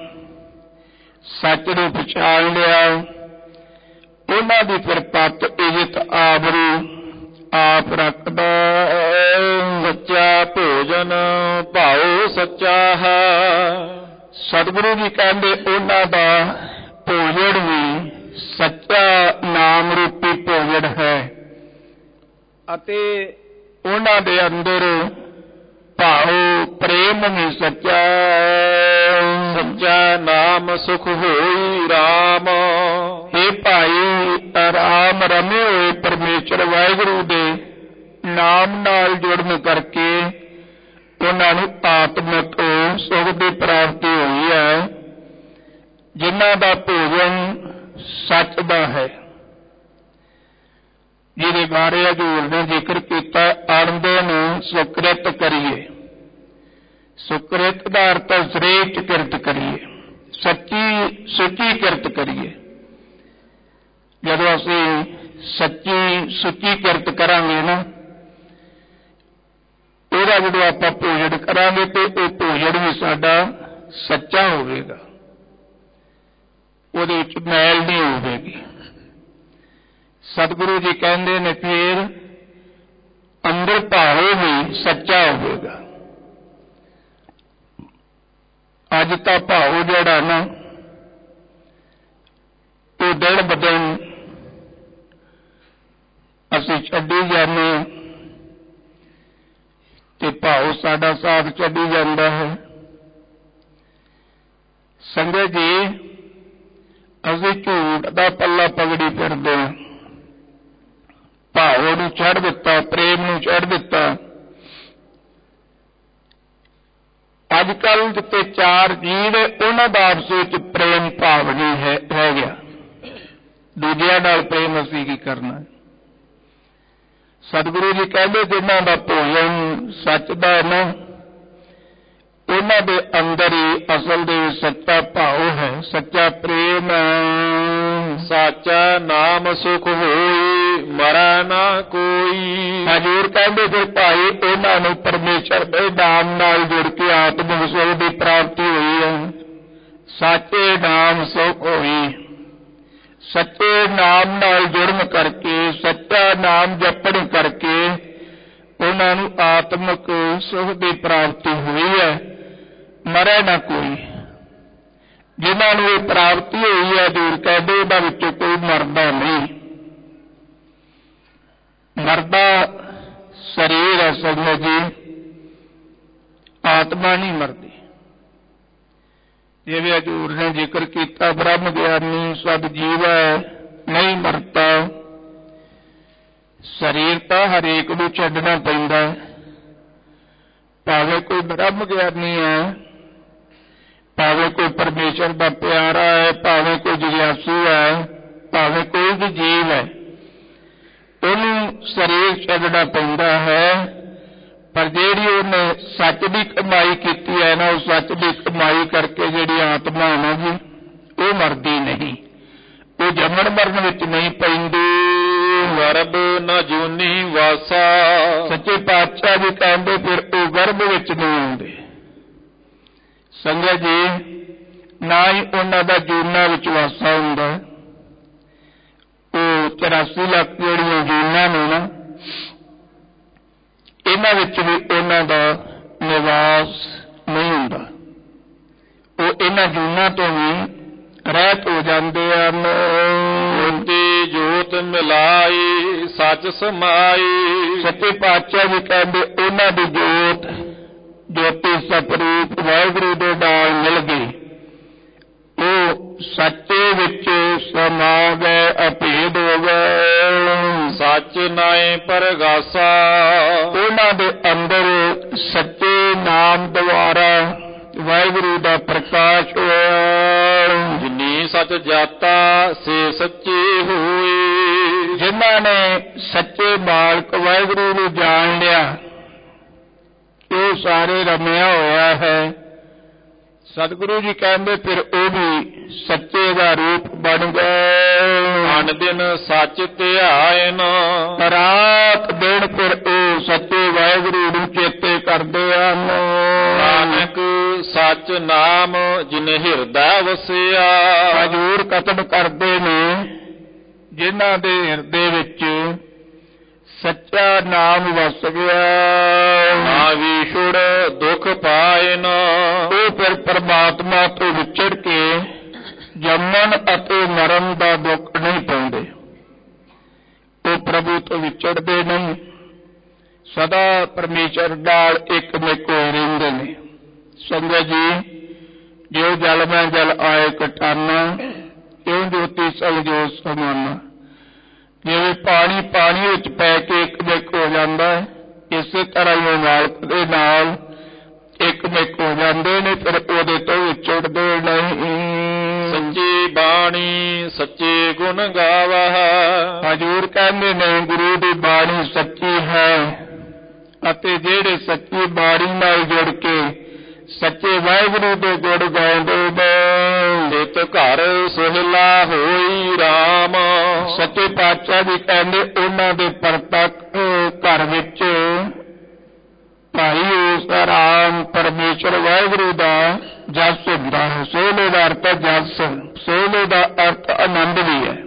ਸੱਚ ਨੂੰ ਪਛਾਣ ਲਿਆ, ਉਹਨਾਂ ਦੀ ਫਿਰ ਪੱਤ ਇੱਜ਼ਤ ਆਬਰੂ ਆਪ ਰੱਖਦਾ। ਸੱਚਾ ਭੋਜਨ ਭਾਉ ਸੱਚਾ ਹੈ। ਸਤਿਗੁਰੂ ਜੀ ਕਹਿੰਦੇ ਉਹਨਾਂ ਦਾ ਭੋਜਨ ਵੀ ਸੱਚਾ ਨਾਮ ਰੂਪੀ ਭੋਜਨ ਹੈ ਅਤੇ ਉਹਨਾਂ ਦੇ ਅੰਦਰ ਭਾਉ ਪ੍ਰੇਮ ਵੀ ਸੱਚਾ। ਸੱਚਾ ਨਾਮ ਸੁਖ ਹੋਈ ਰਾਮ। ਇਹ ਭਾਈ ਰਾਮ ਰਮੇ ਹੋਏ ਪਰਮੇਸ਼ਰ ਵਾਹਿਗੁਰੂ ਦੇ ਨਾਮ ਨਾਲ ਜੁੜਨ ਕਰਕੇ ਉਹਨਾਂ ਨੂੰ ਆਤਮਿਕ ਸੁਖ ਦੀ ਪ੍ਰਾਪਤੀ ਹੋਈ ਹੈ। ਜਿਨ੍ਹਾਂ ਦਾ ਭੋਜਨ ਸੱਚ ਦਾ ਹੈ, ਜਿਹਦੇ ਬਾਰੇ ਹਜ਼ੂਰ ਨੇ ਜ਼ਿਕਰ ਕੀਤਾ, ਆਨੰਦੇ ਨੂੰ ਸੁਕ੍ਰਿਤ ਕਰੀਏ। ਸੁਕ੍ਰਿਤ ਦਾ ਅਰਥ ਸ੍ਰੇਸ਼ਟ ਕਿਰਤ ਕਰੀਏ, ਸੱਚੀ ਸੁੱਚੀ ਕਿਰਤ ਕਰੀਏ। ਜਦੋਂ ਅਸੀਂ ਸੱਚੀ ਸੁੱਚੀ ਕਿਰਤ ਕਰਾਂਗੇ ਨਾ, ਉਹਦਾ ਜਦੋਂ ਆਪਾਂ ਭੋਜਨ ਕਰਾਂਗੇ ਤੇ ਉਹ ਭੋਜਨ ਵੀ ਸਾਡਾ ਸੱਚਾ ਹੋਵੇਗਾ, ਉਹਦੇ ਵਿੱਚ ਮੈਲ ਨਹੀਂ ਹੋਵੇਗੀ। ਸਤਿਗੁਰੂ ਜੀ ਕਹਿੰਦੇ ਨੇ ਫਿਰ ਅੰਦਰ ਭਾਵ ਵੀ ਸੱਚਾ ਹੋਵੇਗਾ। ਅੱਜ ਤਾਂ ਭਾਵ ਜਿਹੜਾ ਨਾ ਉਹ ਦਿਨ ਬ ਦਿਨ ਅਸੀਂ ਛੱਡੀ ਜਾਂਦੇ ਤੇ ਭਾਵ ਸਾਡਾ ਸਾਥ ਛੱਡੀ ਜਾਂਦਾ ਹੈ। ਸੰਗਤ ਜੀ ਅਸੀਂ ਝੂਠ ਦਾ ਪੱਲਾ ਪਗੜੀ ਫਿਰਦੇ ਹਾਂ, ਭਾਵ ਨੂੰ ਛੱਡ ਦਿੱਤਾ, ਪ੍ਰੇਮ ਨੂੰ ਛੱਡ ਦਿੱਤਾ। ਅੱਜ ਕੱਲ੍ਹ ਜਿੱਥੇ ਚਾਰ ਜੀਅ ਨੇ ਉਹਨਾਂ ਦਾ ਆਪਸ ਵਿੱਚ ਪ੍ਰੇਮ ਭਾਵ ਨਹੀਂ ਹੈ ਰਹਿ ਗਿਆ। ਦੂਜਿਆਂ ਨਾਲ ਪ੍ਰੇਮ ਅਸੀਂ ਕੀ ਕਰਨਾ? ਸਤਿਗੁਰੂ ਜੀ ਕਹਿੰਦੇ ਜਿਨ੍ਹਾਂ ਦਾ ਭੋਜਨ ਸੱਚ ਦਾ ਹੈ ਨਾ, ਉਹਨਾਂ ਦੇ ਅੰਦਰ ਹੀ ਅਸਲ ਦੇ ਸੱਚਾ ਭਾਵ ਹੈ, ਸੱਚਾ ਪ੍ਰੇਮ ਹੈ। ਸਾਚਾ ਨਾਮ ਸੁਖ ਹੋਈ ਮਰੈ ਨਾ ਕੋਈ। ਹਜ਼ੂਰ ਕਹਿੰਦੇ ਫਿਰ ਭਾਈ ਉਹਨਾਂ ਨੂੰ ਪਰਮੇਸ਼ਰ ਦੇ ਨਾਮ ਨਾਲ ਜੁੜ ਕੇ ਆਤਮਿਕ ਸੁਖ ਦੀ ਪ੍ਰਾਪਤੀ ਹੋਈ ਹੈ। ਸਾਚੇ ਨਾਮ ਸੁਖ ਹੋਈ, ਸੱਚੇ ਨਾਮ ਨਾਲ ਜੁੜਨ ਕਰਕੇ, ਸੱਚਾ ਨਾਮ ਜਪਣ ਕਰਕੇ ਉਹਨਾਂ ਨੂੰ ਆਤਮਿਕ ਸੁਖ ਦੀ ਪ੍ਰਾਪਤੀ ਹੋਈ ਹੈ। ਮਰੈ ਨਾ ਕੋਈ। ਜਿਨ੍ਹਾਂ ਨੂੰ ਇਹ ਪ੍ਰਾਪਤੀ ਹੋਈ ਹੈ ਦੂਰ ਕਹਿੰਦੇ ਉਹਨਾਂ ਵਿੱਚੋਂ ਕੋਈ ਮਰਦਾ ਨਹੀਂ। ਮਰਦਾ ਸਰੀਰ ਹੈ ਸੰਗਤ ਜੀ, ਆਤਮਾ ਨਹੀਂ ਮਰਦੀ। ਜਿਵੇਂ ਹਜ਼ੂਰ ਨੇ ਜ਼ਿਕਰ ਕੀਤਾ ਬ੍ਰਹਮ ਗਿਆਨੀ ਸਦ ਜੀਵ ਹੈ ਨਹੀਂ ਮਰਦਾ। ਸਰੀਰ ਤਾਂ ਹਰੇਕ ਨੂੰ ਛੱਡਣਾ ਪੈਂਦਾ, ਭਾਵੇਂ ਕੋਈ ਬ੍ਰਹਮ ਗਿਆਨੀ ਹੈ, ਭਾਵੇਂ ਕੋਈ ਪਰਮੇਸ਼ਰ ਦਾ ਪਿਆਰਾ ਹੈ, ਭਾਵੇਂ ਕੋਈ ਜਿਗਿਆਸੂ ਹੈ, ਭਾਵੇਂ ਕੋਈ ਵੀ ਜੀਵ ਹੈ, ਉਹਨੂੰ ਸਰੀਰ ਛੱਡਣਾ ਪੈਂਦਾ ਹੈ। ਪਰ ਜਿਹੜੀ ਉਹਨੇ ਸੱਚ ਦੀ ਕਮਾਈ ਕੀਤੀ ਹੈ ਨਾ, ਉਹ ਸੱਚ ਦੀ ਕਮਾਈ ਕਰਕੇ ਜਿਹੜੀ ਆਤਮਾ ਹੈ ਨਾ ਜੀ, ਉਹ ਮਰਦੀ ਨਹੀਂ, ਉਹ ਜੰਮਣ ਮਰਨ ਵਿੱਚ ਨਹੀਂ ਪੈਂਦੀ। ਗਰਭ ਨ ਜੂਨੀ ਵਾਸਾ। ਸੱਚੇ ਪਾਤਸ਼ਾਹ ਜੀ ਕਹਿੰਦੇ ਫਿਰ ਉਹ ਗਰਭ ਵਿੱਚ ਨਹੀਂ ਆਉਂਦੇ। ਸੰਗਤ ਜੀ ਨਾ ਹੀ ਉਹਨਾਂ ਦਾ ਜੂਨਾਂ ਵਿੱਚ ਵਾਸਾ ਹੁੰਦਾ। ਉਹ ਚੁਰਾਸੀ ਲੱਖ ਜਿਹੜੀਆਂ ਜੂਨਾਂ ਨੇ ਨਾ, ਇਹਨਾਂ ਵਿੱਚ ਵੀ ਉਹਨਾਂ ਦਾ ਨਿਵਾਸ ਨਹੀਂ ਹੁੰਦਾ। ਉਹ ਇਹਨਾਂ ਜੂਨਾਂ ਤੋਂ ਵੀ ਰਹਿਤ ਹੋ ਜਾਂਦੇ ਹਨ। ਜੋਤੀ ਜੋਤ ਮਿਲਾਈ ਸੱਚ ਸਮਾਈ। ਸੱਚੇ ਪਾਤਸ਼ਾਹ ਜੀ ਕਹਿੰਦੇ ਉਹਨਾਂ ਦੀ ਜੋਤ ਜੋਤੀ ਸਤਿਰੂਪ ਵਾਹਿਗੁਰੂ ਦੇ ਨਾਲ ਮਿਲ ਗਈ, ਉਹ ਸੱਚੇ ਵਿੱਚ ਸਮਾ ਗਏ, ਅਭੇਦ ਹੋ ਗਏ। ਸੱਚ ਨਾਏ ਪਰਗਾਸਾ। ਉਹਨਾਂ ਦੇ ਅੰਦਰ ਸੱਚੇ ਨਾਮ ਦੁਆਰਾ ਵਾਹਿਗੁਰੂ ਦਾ ਪ੍ਰਕਾਸ਼ ਹੋਇਆ। ਜਿਨੀ ਸੱਚ ਜਾਤਾ ਸੇ ਸੱਚੇ ਹੋਏ। ਜਿਨ੍ਹਾਂ ਨੇ ਸੱਚੇ ਮਾਲਕ ਵਾਹਿਗੁਰੂ ਨੂੰ ਜਾਣ ਲਿਆ, ਉਹ ਸਾਰੇ ਰਮਿਆ ਹੋਇਆ ਹੈ। ਸਤਿਗੁਰੂ ਜੀ ਕਹਿੰਦੇ ਫਿਰ ਉਹ ਵੀ ਸੱਚੇ ਦਾ ਰੂਪ ਬਣ ਗਏ। ਅਨ ਦਿਨ ਸੱਚ ਧਿਆਇਨ। ਰਾਤ ਦਿਨ ਫਿਰ ਉਹ ਸੱਚੇ ਵਾਹਿਗੁਰੂ ਨੂੰ ਚੇਤੇ ਕਰਦੇ ਹਨ। ਨਾਨਕ ਸੱਚ ਨਾਮ ਜਿਨ ਹਿਰਦੈ ਵਸਿਆ। ਹਜ਼ੂਰ ਕਤਬ ਕਰਦੇ ਨੇ ਜਿਨ੍ਹਾਂ ਦੇ ਹਿਰਦੇ ਵਿੱਚ ਸੱਚਾ ਨਾਮ ਵਸ ਗਿਆ। ਨਾ ਵਿਛੁੜ ਦੁੱਖ ਪਾਇਨ। ਉਹ ਫਿਰ ਪਰਮਾਤਮਾ ਤੋਂ ਵਿਛੜ ਕੇ ਜੰਮਣ ਅਤੇ ਮਰਨ ਦਾ ਦੁੱਖ ਨਹੀਂ ਪਾਉਂਦੇ। ਉਹ ਪ੍ਰਭੂ ਤੋਂ ਵਿਛੜਦੇ ਨਹੀਂ, ਸਦਾ ਪਰਮੇਸ਼ਰ ਨਾਲ ਇੱਕ ਮਿਕ ਹੋਏ ਰਹਿੰਦੇ ਨੇ। ਸੰਗਤ ਜੀ ਜਿਉ ਜਲ ਮੈਂ ਜਲ ਆਏ ਕਟਾਨਾ, ਇਉਂ ਜੋਤੀ ਸਭ ਜੋਤ ਸਮਾਨਾ। ਜਿਵੇਂ ਪਾਣੀ ਪਾਣੀ ਵਿੱਚ ਪੈ ਕੇ ਇੱਕ ਮਿਕ ਹੋ ਜਾਂਦਾ ਹੈ, ਇਸੇ ਤਰ੍ਹਾਂ ਹੀ ਉਹ ਮਾਲਕ ਦੇ ਨਾਲ ਇੱਕ ਮਿਕ ਹੋ ਜਾਂਦੇ ਨੇ, ਫਿਰ ਉਹਦੇ ਤੋਂ ਵਿਛੜਦੇ ਨਹੀਂ। ਸੱਚੀ ਬਾਣੀ ਸੱਚੇ ਗੁਣ ਗਾਵਾ। ਹਜ਼ੂਰ ਕਹਿੰਦੇ ਨੇ ਗੁਰੂ ਦੀ ਬਾਣੀ ਸੱਚੀ ਹੈ, ਅਤੇ ਜਿਹੜੇ ਸੱਚੀ ਬਾਣੀ ਨਾਲ ਜੁੜ ਕੇ ਸੱਚੇ ਵਾਹਿਗੁਰੂ ਦੇ ਗੁਣ ਗਾਉਂਦੇ ਨੇ, ਤਿਤ ਘਰ ਸੁਹਿਲਾ ਹੋਈ ਰਾਮ। ਸੱਚੇ ਪਾਤਸ਼ਾਹ ਜੀ ਕਹਿੰਦੇ ਉਹਨਾਂ ਦੇ ਪ੍ਰਤੱਖ ਘਰ ਵਿੱਚ ਭਾਈ ਉਸ ਦਾ ਰਾਮ ਪਰਮੇਸ਼ਰ ਵਾਹਿਗੁਰੂ ਦਾ ਜਸ ਹੁੰਦਾ ਹੈ। ਸੋਹਲੇ ਦਾ ਅਰਥ ਜਸ, ਸੋਹਲੇ ਦਾ ਅਰਥ ਆਨੰਦ ਵੀ ਹੈ।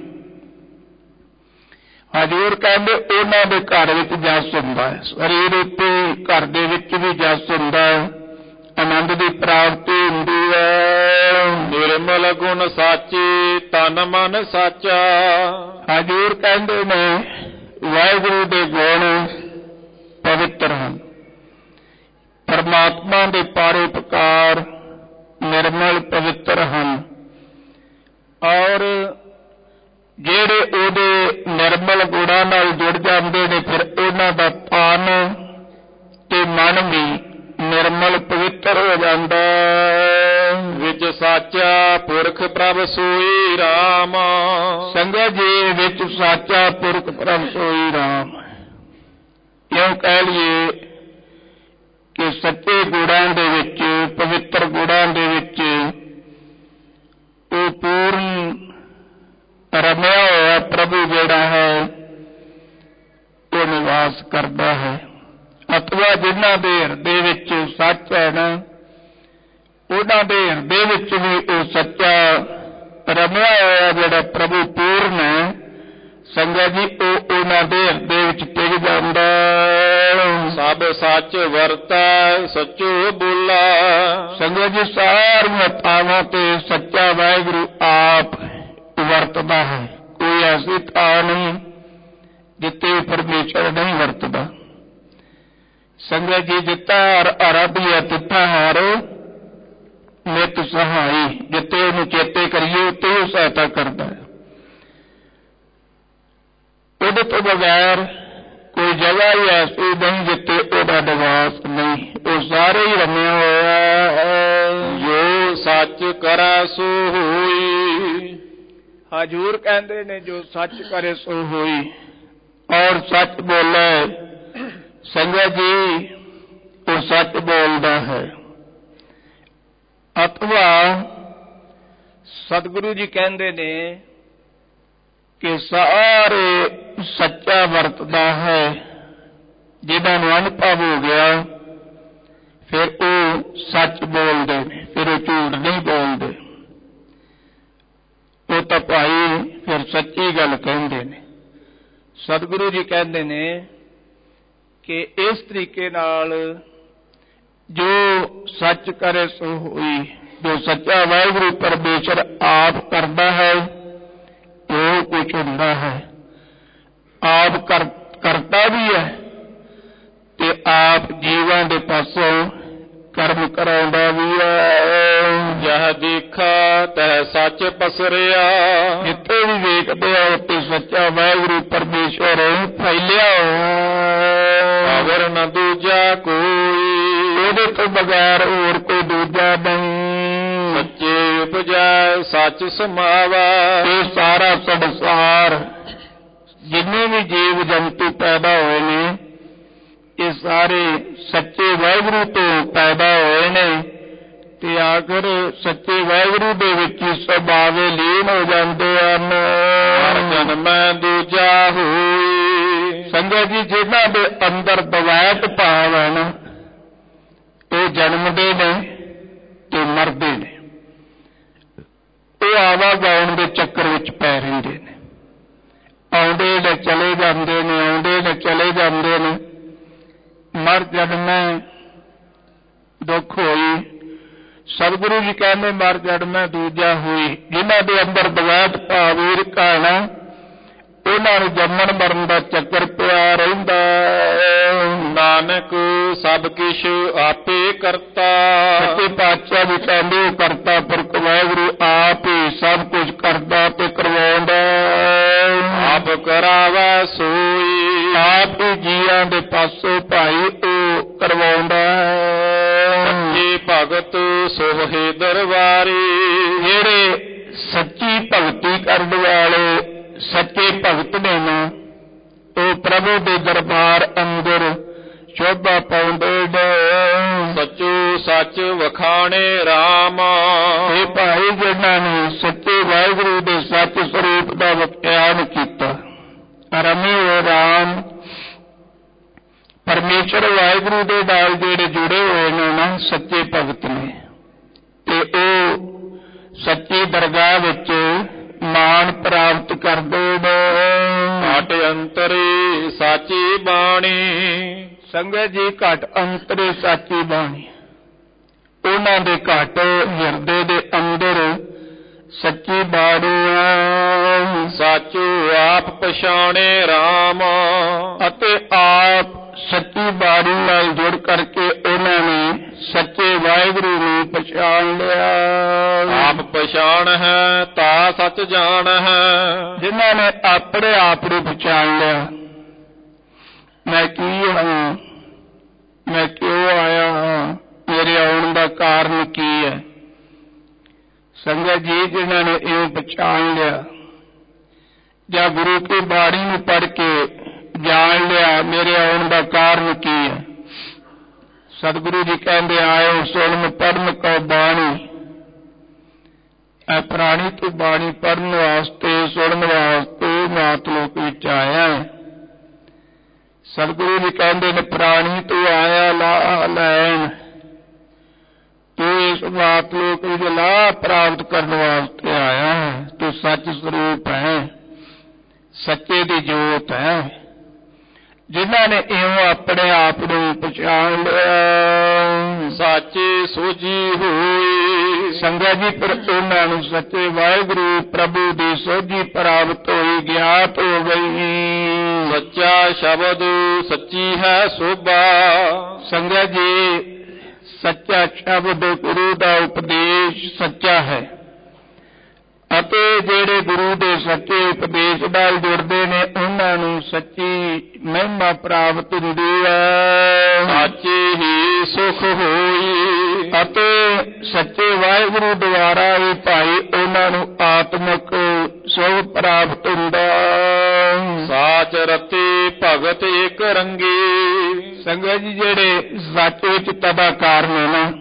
ਹਜ਼ੂਰ ਕਹਿੰਦੇ ਉਹਨਾਂ ਦੇ ਘਰ ਵਿੱਚ ਜਸ ਹੁੰਦਾ ਹੈ। ਸਰੀਰ ਉੱਤੇ ਘਰ ਦੇ ਵਿੱਚ ਵੀ ਜਸ ਹੁੰਦਾ ਹੈ, ਆਨੰਦ ਦੀ ਪ੍ਰਾਪਤੀ ਹੁੰਦੀ ਹੈ। ਨਿਰਮਲ ਗੁਣ ਸਾਚੇ ਤਨ ਮਨ ਸਾਚਾ। ਹਜ਼ੂਰ ਕਹਿੰਦੇ ਨੇ ਵਾਹਿਗੁਰੂ ਦੇ ਗੁਣ ਪਵਿੱਤਰ ਹਨ, ਪਰਮਾਤਮਾ ਦੇ ਪਰਉਪਕਾਰ ਨਿਰਮਲ ਪਵਿੱਤਰ ਹਨ। ਔਰ ਜਿਹੜੇ ਉਹਦੇ ਨਿਰਮਲ ਗੁਣਾਂ ਨਾਲ ਜੁੜ ਜਾਂਦੇ ਨੇ ਫਿਰ ਉਹਨਾਂ ਦਾ ਤਨ ਤੇ ਮਨ ਵੀ ਨਿਰਮਲ ਪਵਿੱਤਰ ਹੋ ਜਾਂਦਾ। ਵਿੱਚ ਸਾਚਾ ਪੁਰਖ ਪ੍ਰਭ ਸੋਈ ਰਾਮ। ਸੰਗਤ ਜੀ ਵਿੱਚ ਸਾਚਾ ਪੁਰਖ ਪ੍ਰਭ ਸੋਈ ਰਾਮ। ਇਉਂ ਕਹਿ ਲਈਏ ਕਿ ਸੱਚੇ ਗੁਣਾਂ ਦੇ ਵਿੱਚ ਪਵਿੱਤਰ ਗੁਣਾਂ ਦੇ ਵਿੱਚ ਉਹ ਪੂਰਨ ਰਮਿਆ ਹੋਇਆ ਪ੍ਰਭੂ ਜਿਹੜਾ ਹੈ ਉਹ ਨਿਵਾਸ ਕਰਦਾ ਹੈ। ਅਥਵਾ ਜਿਨ੍ਹਾਂ ਦੇ ਹਿਰਦੇ ਵਿੱਚ ਸੱਚ ਹੈ ਨਾ ਉਹਨਾਂ ਦੇ ਹਿਰਦੇ ਵਿੱਚ ਵੀ ਉਹ ਸੱਚਾ ਰਮਿਆ ਹੋਇਆ ਜਿਹੜਾ ਪ੍ਰਭੂ ਪੂਰਨ ਹੈ ਸੰਗਤ ਜੀ ਉਹ ਉਹਨਾਂ ਦੇ ਹਿਰਦੇ ਵਿੱਚ ਟਿਕ ਜਾਂਦਾ। ਸਭ ਸੱਚ ਵਰਤੈ ਸੱਚੋ ਬੋਲਾ। ਸੰਗਤ ਜੀ ਸਾਰੀਆਂ ਥਾਵਾਂ ਤੇ ਸੱਚਾ ਵਾਹਿਗੁਰੂ ਆਪ ਵਰਤਦਾ ਹੈ। ਕੋਈ ਐਸੀ ਥਾਂ ਨਹੀਂ ਜਿੱਥੇ ਪਰਮੇਸ਼ਰ ਨਹੀਂ ਵਰਤਦਾ। ਸੰਗਤ ਜੀ ਜਿੱਥਾ ਆਰਾਧਿਆ ਤਿੱਥਾ ਹਾਰ ਨਿਤ ਸਹਾਈ। ਜਿੱਥੇ ਉਹਨੂੰ ਚੇਤੇ ਕਰੀਏ ਉੱਥੇ ਉਹ ਸਹਾਇਤਾ ਕਰਦਾ ਹੈ। ਉਹਦੇ ਤੋਂ ਬਗੈਰ ਕੋਈ ਜਗ੍ਹਾ ਹੀ ਐਸੀ ਨਹੀਂ ਜਿੱਥੇ ਉਹਦਾ ਨਿਵਾਸ ਨਹੀਂ। ਉਹ ਸਾਰੇ ਹੀ ਰਮਿਆ ਹੋਇਆ ਹੈ। ਜੋ ਸੱਚ ਕਰੈ ਸੋ ਹੋਈ। ਹਜ਼ੂਰ ਕਹਿੰਦੇ ਨੇ ਜੋ ਸੱਚ ਕਰੇ ਸੋ ਹੋਈ ਔਰ ਸੱਚ ਬੋਲੇ। ਸੰਗਤ ਜੀ ਉਹ ਸੱਚ ਬੋਲਦਾ ਹੈ। ਅਥਵਾ ਸਤਿਗੁਰੂ ਜੀ ਕਹਿੰਦੇ ਨੇ ਕਿ ਸਾਰੇ ਸੱਚਾ ਵਰਤਦਾ ਹੈ। ਜਿਹਨਾਂ ਨੂੰ ਅਨੁਭਵ ਹੋ ਗਿਆ ਫਿਰ ਉਹ ਸੱਚ ਬੋਲਦੇ ਨੇ, ਫਿਰ ਉਹ ਝੂਠ ਨਹੀਂ ਬੋਲਦੇ। ਉਹ ਤਾਂ ਭਾਈ ਫਿਰ ਸੱਚੀ ਗੱਲ ਕਹਿੰਦੇ ਨੇ। ਸਤਿਗੁਰੂ ਜੀ ਕਹਿੰਦੇ ਨੇ ਕਿ ਇਸ ਤਰੀਕੇ ਨਾਲ ਜੋ ਸੱਚ ਕਰੇ ਸੋ ਹੋਈ। ਜੋ ਸੱਚਾ ਵਾਹਿਗੁਰੂ ਪਰਮੇਸ਼ਰ ਆਪ ਕਰਦਾ ਹੈ ਉਹ ਕੁਛ ਹੁੰਦਾ ਹੈ। ਆਪ ਕਰ ਕਰਤਾ ਵੀ ਹੈ ਤੇ ਆਪ ਜੀਵਾਂ ਦੇ ਪਾਸੋਂ ਕਰਮ ਕਰਾਉਂਦਾ ਵੀ ਹੈ। ਜਹ ਦੇਖਾ ਤਹ ਸੱਚ ਪਸਰਿਆ। ਜਿੱਥੇ ਵੀ ਵੇਖਦੇ ਆ ਉੱਥੇ ਸੱਚਾ ਵਾਹਿਗੁਰੂ ਪਰਮੇਸ਼ਰ ਫੈਲਿਆ ਹੋਇਆ। ਅਵਰ ਨ ਦੂਜਾ ਕੋਈ। ਉਹਦੇ ਤੋਂ ਬਗੈਰ ਹੋਰ ਕੋਈ ਦੂਜਾ ਨਹੀਂ। ਸੱਚੇ ਉਪਜੈ ਸੱਚ ਸਮਾਵਾ। ਇਹ ਸਾਰਾ ਸੰਸਾਰ ਜਿੰਨੇ ਵੀ ਜੀਵ ਜੰਤੂ ਪੈਦਾ ਹੋਏ ਨੇ ਇਹ ਸਾਰੇ ਸੱਚੇ ਵਾਹਿਗੁਰੂ ਤੋਂ ਪੈਦਾ ਹੋਏ ਨੇ ਤੇ ਆਖਰ ਸੱਚੇ ਵਾਹਿਗੁਰੂ ਦੇ ਵਿੱਚ ਹੀ ਸੁਭਾਵੇ ਲੀਨ ਹੋ ਜਾਂਦੇ ਹਨ। ਹਰ ਜਨਮੈ ਦੂਜਾ ਹੋਈ। ਸੰਗਤ ਜੀ ਜਿਨ੍ਹਾਂ ਦੇ ਅੰਦਰ ਦਵੈਤ ਭਾਵ ਹੈ ਨਾ ਉਹ ਜਨਮਦੇ ਨੇ ਤੇ ਮਰਦੇ ਨੇ। ਉਹ ਆਵਾਗਾਉਣ ਦੇ ਚੱਕਰ ਵਿੱਚ ਪੈ ਰਹਿੰਦੇ ਨੇ। ਆਉਂਦੇ ਨੇ ਚਲੇ ਜਾਂਦੇ ਨੇ, ਆਉਂਦੇ ਨੇ ਚਲੇ ਜਾਂਦੇ ਨੇ। ਮਰ ਜਨਮੈ ਦੁੱਖ ਹੋਈ। ਸਤਿਗੁਰੂ ਜੀ ਕਹਿੰਦੇ ਮਰ ਜਨਮੈ ਦੂਜਾ ਹੋਈ। ਜਿਨ੍ਹਾਂ ਦੇ ਅੰਦਰ ਦਵੈਤ ਭਾਵ ਈਰਖਾ ਹੈ ਨਾ ਉਹਨਾਂ ਨੂੰ ਜੰਮਣ ਮਰਨ ਦਾ ਚੱਕਰ ਪਿਆ ਰਹਿੰਦਾ। ਨਾਨਕ ਸਭ ਕਿਛ ਆਪੇ ਕਰਤਾ। ਸੱਚੇ ਪਾਤਸ਼ਾਹ ਜੀ ਕਹਿੰਦੇ ਉਹ ਕਰਤਾ ਪੁਰਖ ਵਾਹਿਗੁਰੂ ਆਪ ਹੀ ਸਭ ਕੁਝ ਕਰਦਾ ਤੇ ਕਰਵਾਉਂਦਾ। ਆਪ ਕਰਾਵੈ ਸੋਈ। ਆਪ ਹੀ ਜੀਆਂ ਦੇ ਪਾਸੋਂ ਭਾਈ ਉਹ ਕਰਵਾਉਂਦਾ। ਸੱਚੇ ਭਗਤ ਸੋਹੇ ਦਰਬਾਰੀ। ਜਿਹੜੇ ਸੱਚੀ ਭਗਤੀ ਕਰਨ ਵਾਲੇ ਸੱਚੇ ਭਗਤ ਨੇ ਨਾ ਉਹ ਪ੍ਰਭੂ ਦੇ ਦਰਬਾਰ ਅੰਦਰ ਸ਼ੋਭਾ ਪਾਉਂਦੇ ਨੇ। ਸੱਚੋ ਸੱਚ ਵਖਾਣੇ ਰਾਮ। ਇਹ ਭਾਈ ਜਿਹਨਾਂ ਨੇ ਸੱਚੇ ਵਾਹਿਗੁਰੂ ਦੇ ਸੱਚ ਸਰੂਪ ਦਾ ਵਿਖਿਆਨ ਕੀਤਾ। ਰਮੇ ਹੋਏ ਰਾਮ ਪਰਮੇਸ਼ਰ ਵਾਹਿਗੁਰੂ ਦੇ ਨਾਲ ਜਿਹੜੇ ਜੁੜੇ ਹੋਏ ਨੇ ਨਾ ਸੱਚੇ ਭਗਤ ਨੇ ਤੇ ਉਹ ਸੱਚੀ ਦਰਗਾਹ ਵਿੱਚ ਮਾਣ ਪ੍ਰਾਪਤ ਕਰਦੇ ਨੇ। ਘਟ ਅੰਤਰੇ ਸਾਚੀ ਬਾਣੀ। ਸੰਗਤ ਜੀ ਘਟ ਅੰਤਰੇ ਸਾਚੀ ਬਾਣੀ। ਉਹਨਾਂ ਦੇ ਘਟ ਹਿਰਦੇ ਦੇ ਅੰਦਰ ਸੱਚੀ ਬਾਣੀ ਹੈ। ਸਾਚੋ ਆਪ ਪਛਾਣੇ ਰਾਮ। ਅਤੇ ਆਪ ਸੱਚੀ ਬਾਣੀ ਨਾਲ ਜੁੜ ਕਰਕੇ ਉਹਨਾਂ ਨੇ ਸੱਚੇ ਵਾਹਿਗੁਰੂ ਨੂੰ ਪਛਾਣ ਲਿਆ। ਆਪ ਪਛਾਣ ਹੈ ਤਾ ਸੱਚ ਜਾਣ ਹੈ। ਜਿਨ੍ਹਾਂ ਨੇ ਆਪਣੇ ਆਪ ਨੂੰ ਪਛਾਣ ਲਿਆ, ਮੈਂ ਕੀ ਹਾਂ, ਮੈਂ ਕਿਉਂ ਆਇਆ ਹਾਂ, ਮੇਰੇ ਆਉਣ ਦਾ ਕਾਰਨ ਕੀ ਹੈ। ਸੰਗਤ ਜੀ, ਜਿਨ੍ਹਾਂ ਨੇ ਇਉਂ ਪਛਾਣ ਲਿਆ ਜਾਂ ਗੁਰੂ ਕੀ ਬਾਣੀ ਨੂੰ ਪੜ੍ਹ ਕੇ ਜਾਣ ਲਿਆ ਮੇਰੇ ਆਉਣ ਦਾ ਕਾਰਨ ਕੀ ਹੈ। ਸਤਿਗੁਰੂ ਜੀ ਕਹਿੰਦੇ ਆਇਓ ਸੁਣ ਪੜ੍ਹਨ ਕੋ ਬਾਣੀ। ਇਹ ਪੁਰਾਣੀ ਤੋਂ ਬਾਣੀ ਪੜ੍ਹਨ ਵਾਸਤੇ, ਸੁਣਨ ਵਾਸਤੇ ਮਾਤ ਲੋਕ ਵਿੱਚ ਆਇਆ ਹੈ। ਸਤਿਗੁਰੂ ਜੀ ਕਹਿੰਦੇ ਨੇ ਪੁਰਾਣੀ ਤੋਂ ਆਇਆ ਲਾਹ ਲੈਣ, ਤੂੰ ਇਸ ਮਾਤ ਲੋਕ ਵਿੱਚ ਲਾਹ ਪ੍ਰਾਪਤ ਕਰਨ ਵਾਸਤੇ ਆਇਆ ਹੈ। ਤੂੰ ਸੱਚ ਸਰੂਪ ਹੈ, ਸੱਚੇ ਦੀ ਜੋਤ ਹੈ। ਜਿਨ੍ਹਾਂ ਨੇ ਇਉਂ ਆਪਣੇ ਆਪ ਨੂੰ ਪਛਾਣ ਲਿਆ, ਸਾਚੀ ਸੋਝੀ ਹੋਈ। ਸੰਗਤ ਜੀ, ਪਰ ਉਹਨਾਂ ਨੂੰ ਸੱਚੇ ਵਾਹਿਗੁਰੂ ਪ੍ਰਭੂ ਦੀ ਸੋਝੀ ਪ੍ਰਾਪਤ ਹੋਈ, ਗਿਆਤ ਹੋ ਗਈ। ਸੱਚਾ ਸ਼ਬਦ ਸੱਚੀ ਹੈ ਸੋਭਾ। ਸੰਗਤ ਜੀ, ਸੱਚਾ ਸ਼ਬਦ ਗੁਰੂ ਦਾ ਉਪਦੇਸ਼ ਸੱਚਾ ਹੈ, ਅਤੇ ਜਿਹੜੇ ਗੁਰੂ ਦੇ ਸੱਚੇ ਉਪਦੇਸ਼ ਨਾਲ ਜੁੜਦੇ ਨੇ ਉਹਨਾਂ ਨੂੰ ਸੱਚੀ ਮਹਿਮਾ ਪ੍ਰਾਪਤ ਹੁੰਦੀ ਹੈ। ਸਾਚੀ ਹੀ ਸੁਖ ਹੋਈ। ਅਤੇ ਸੱਚੇ ਵਾਹਿਗੁਰੂ ਦੁਆਰਾ ਹੀ ਭਾਈ ਉਹਨਾਂ ਨੂੰ ਆਤਮਿਕ ਸੁਖ ਪ੍ਰਾਪਤ ਹੁੰਦਾ। ਸਾਚ ਰਤੀ ਭਗਤ ਇੱਕ ਰੰਗੀ। ਸੰਗਤ ਜੀ, ਜਿਹੜੇ ਸੱਚ ਵਿੱਚ ਤਦਾ ਕਾਰਨ ਹੈ ਨਾ,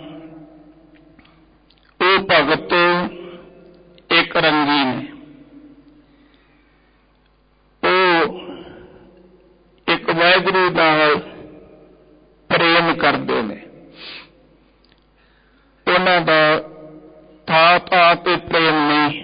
ਉਹ ਭਗਤ ਇੱਕ ਰੰਗੀ ਨੇ। ਉਹ ਇੱਕ ਵਾਹਿਗੁਰੂ ਨਾਲ ਪ੍ਰੇਮ ਕਰਦੇ ਨੇ। ਉਹਨਾਂ ਦਾ ਥਾਂ ਥਾਂ ਤੇ ਪ੍ਰੇਮ ਨਹੀਂ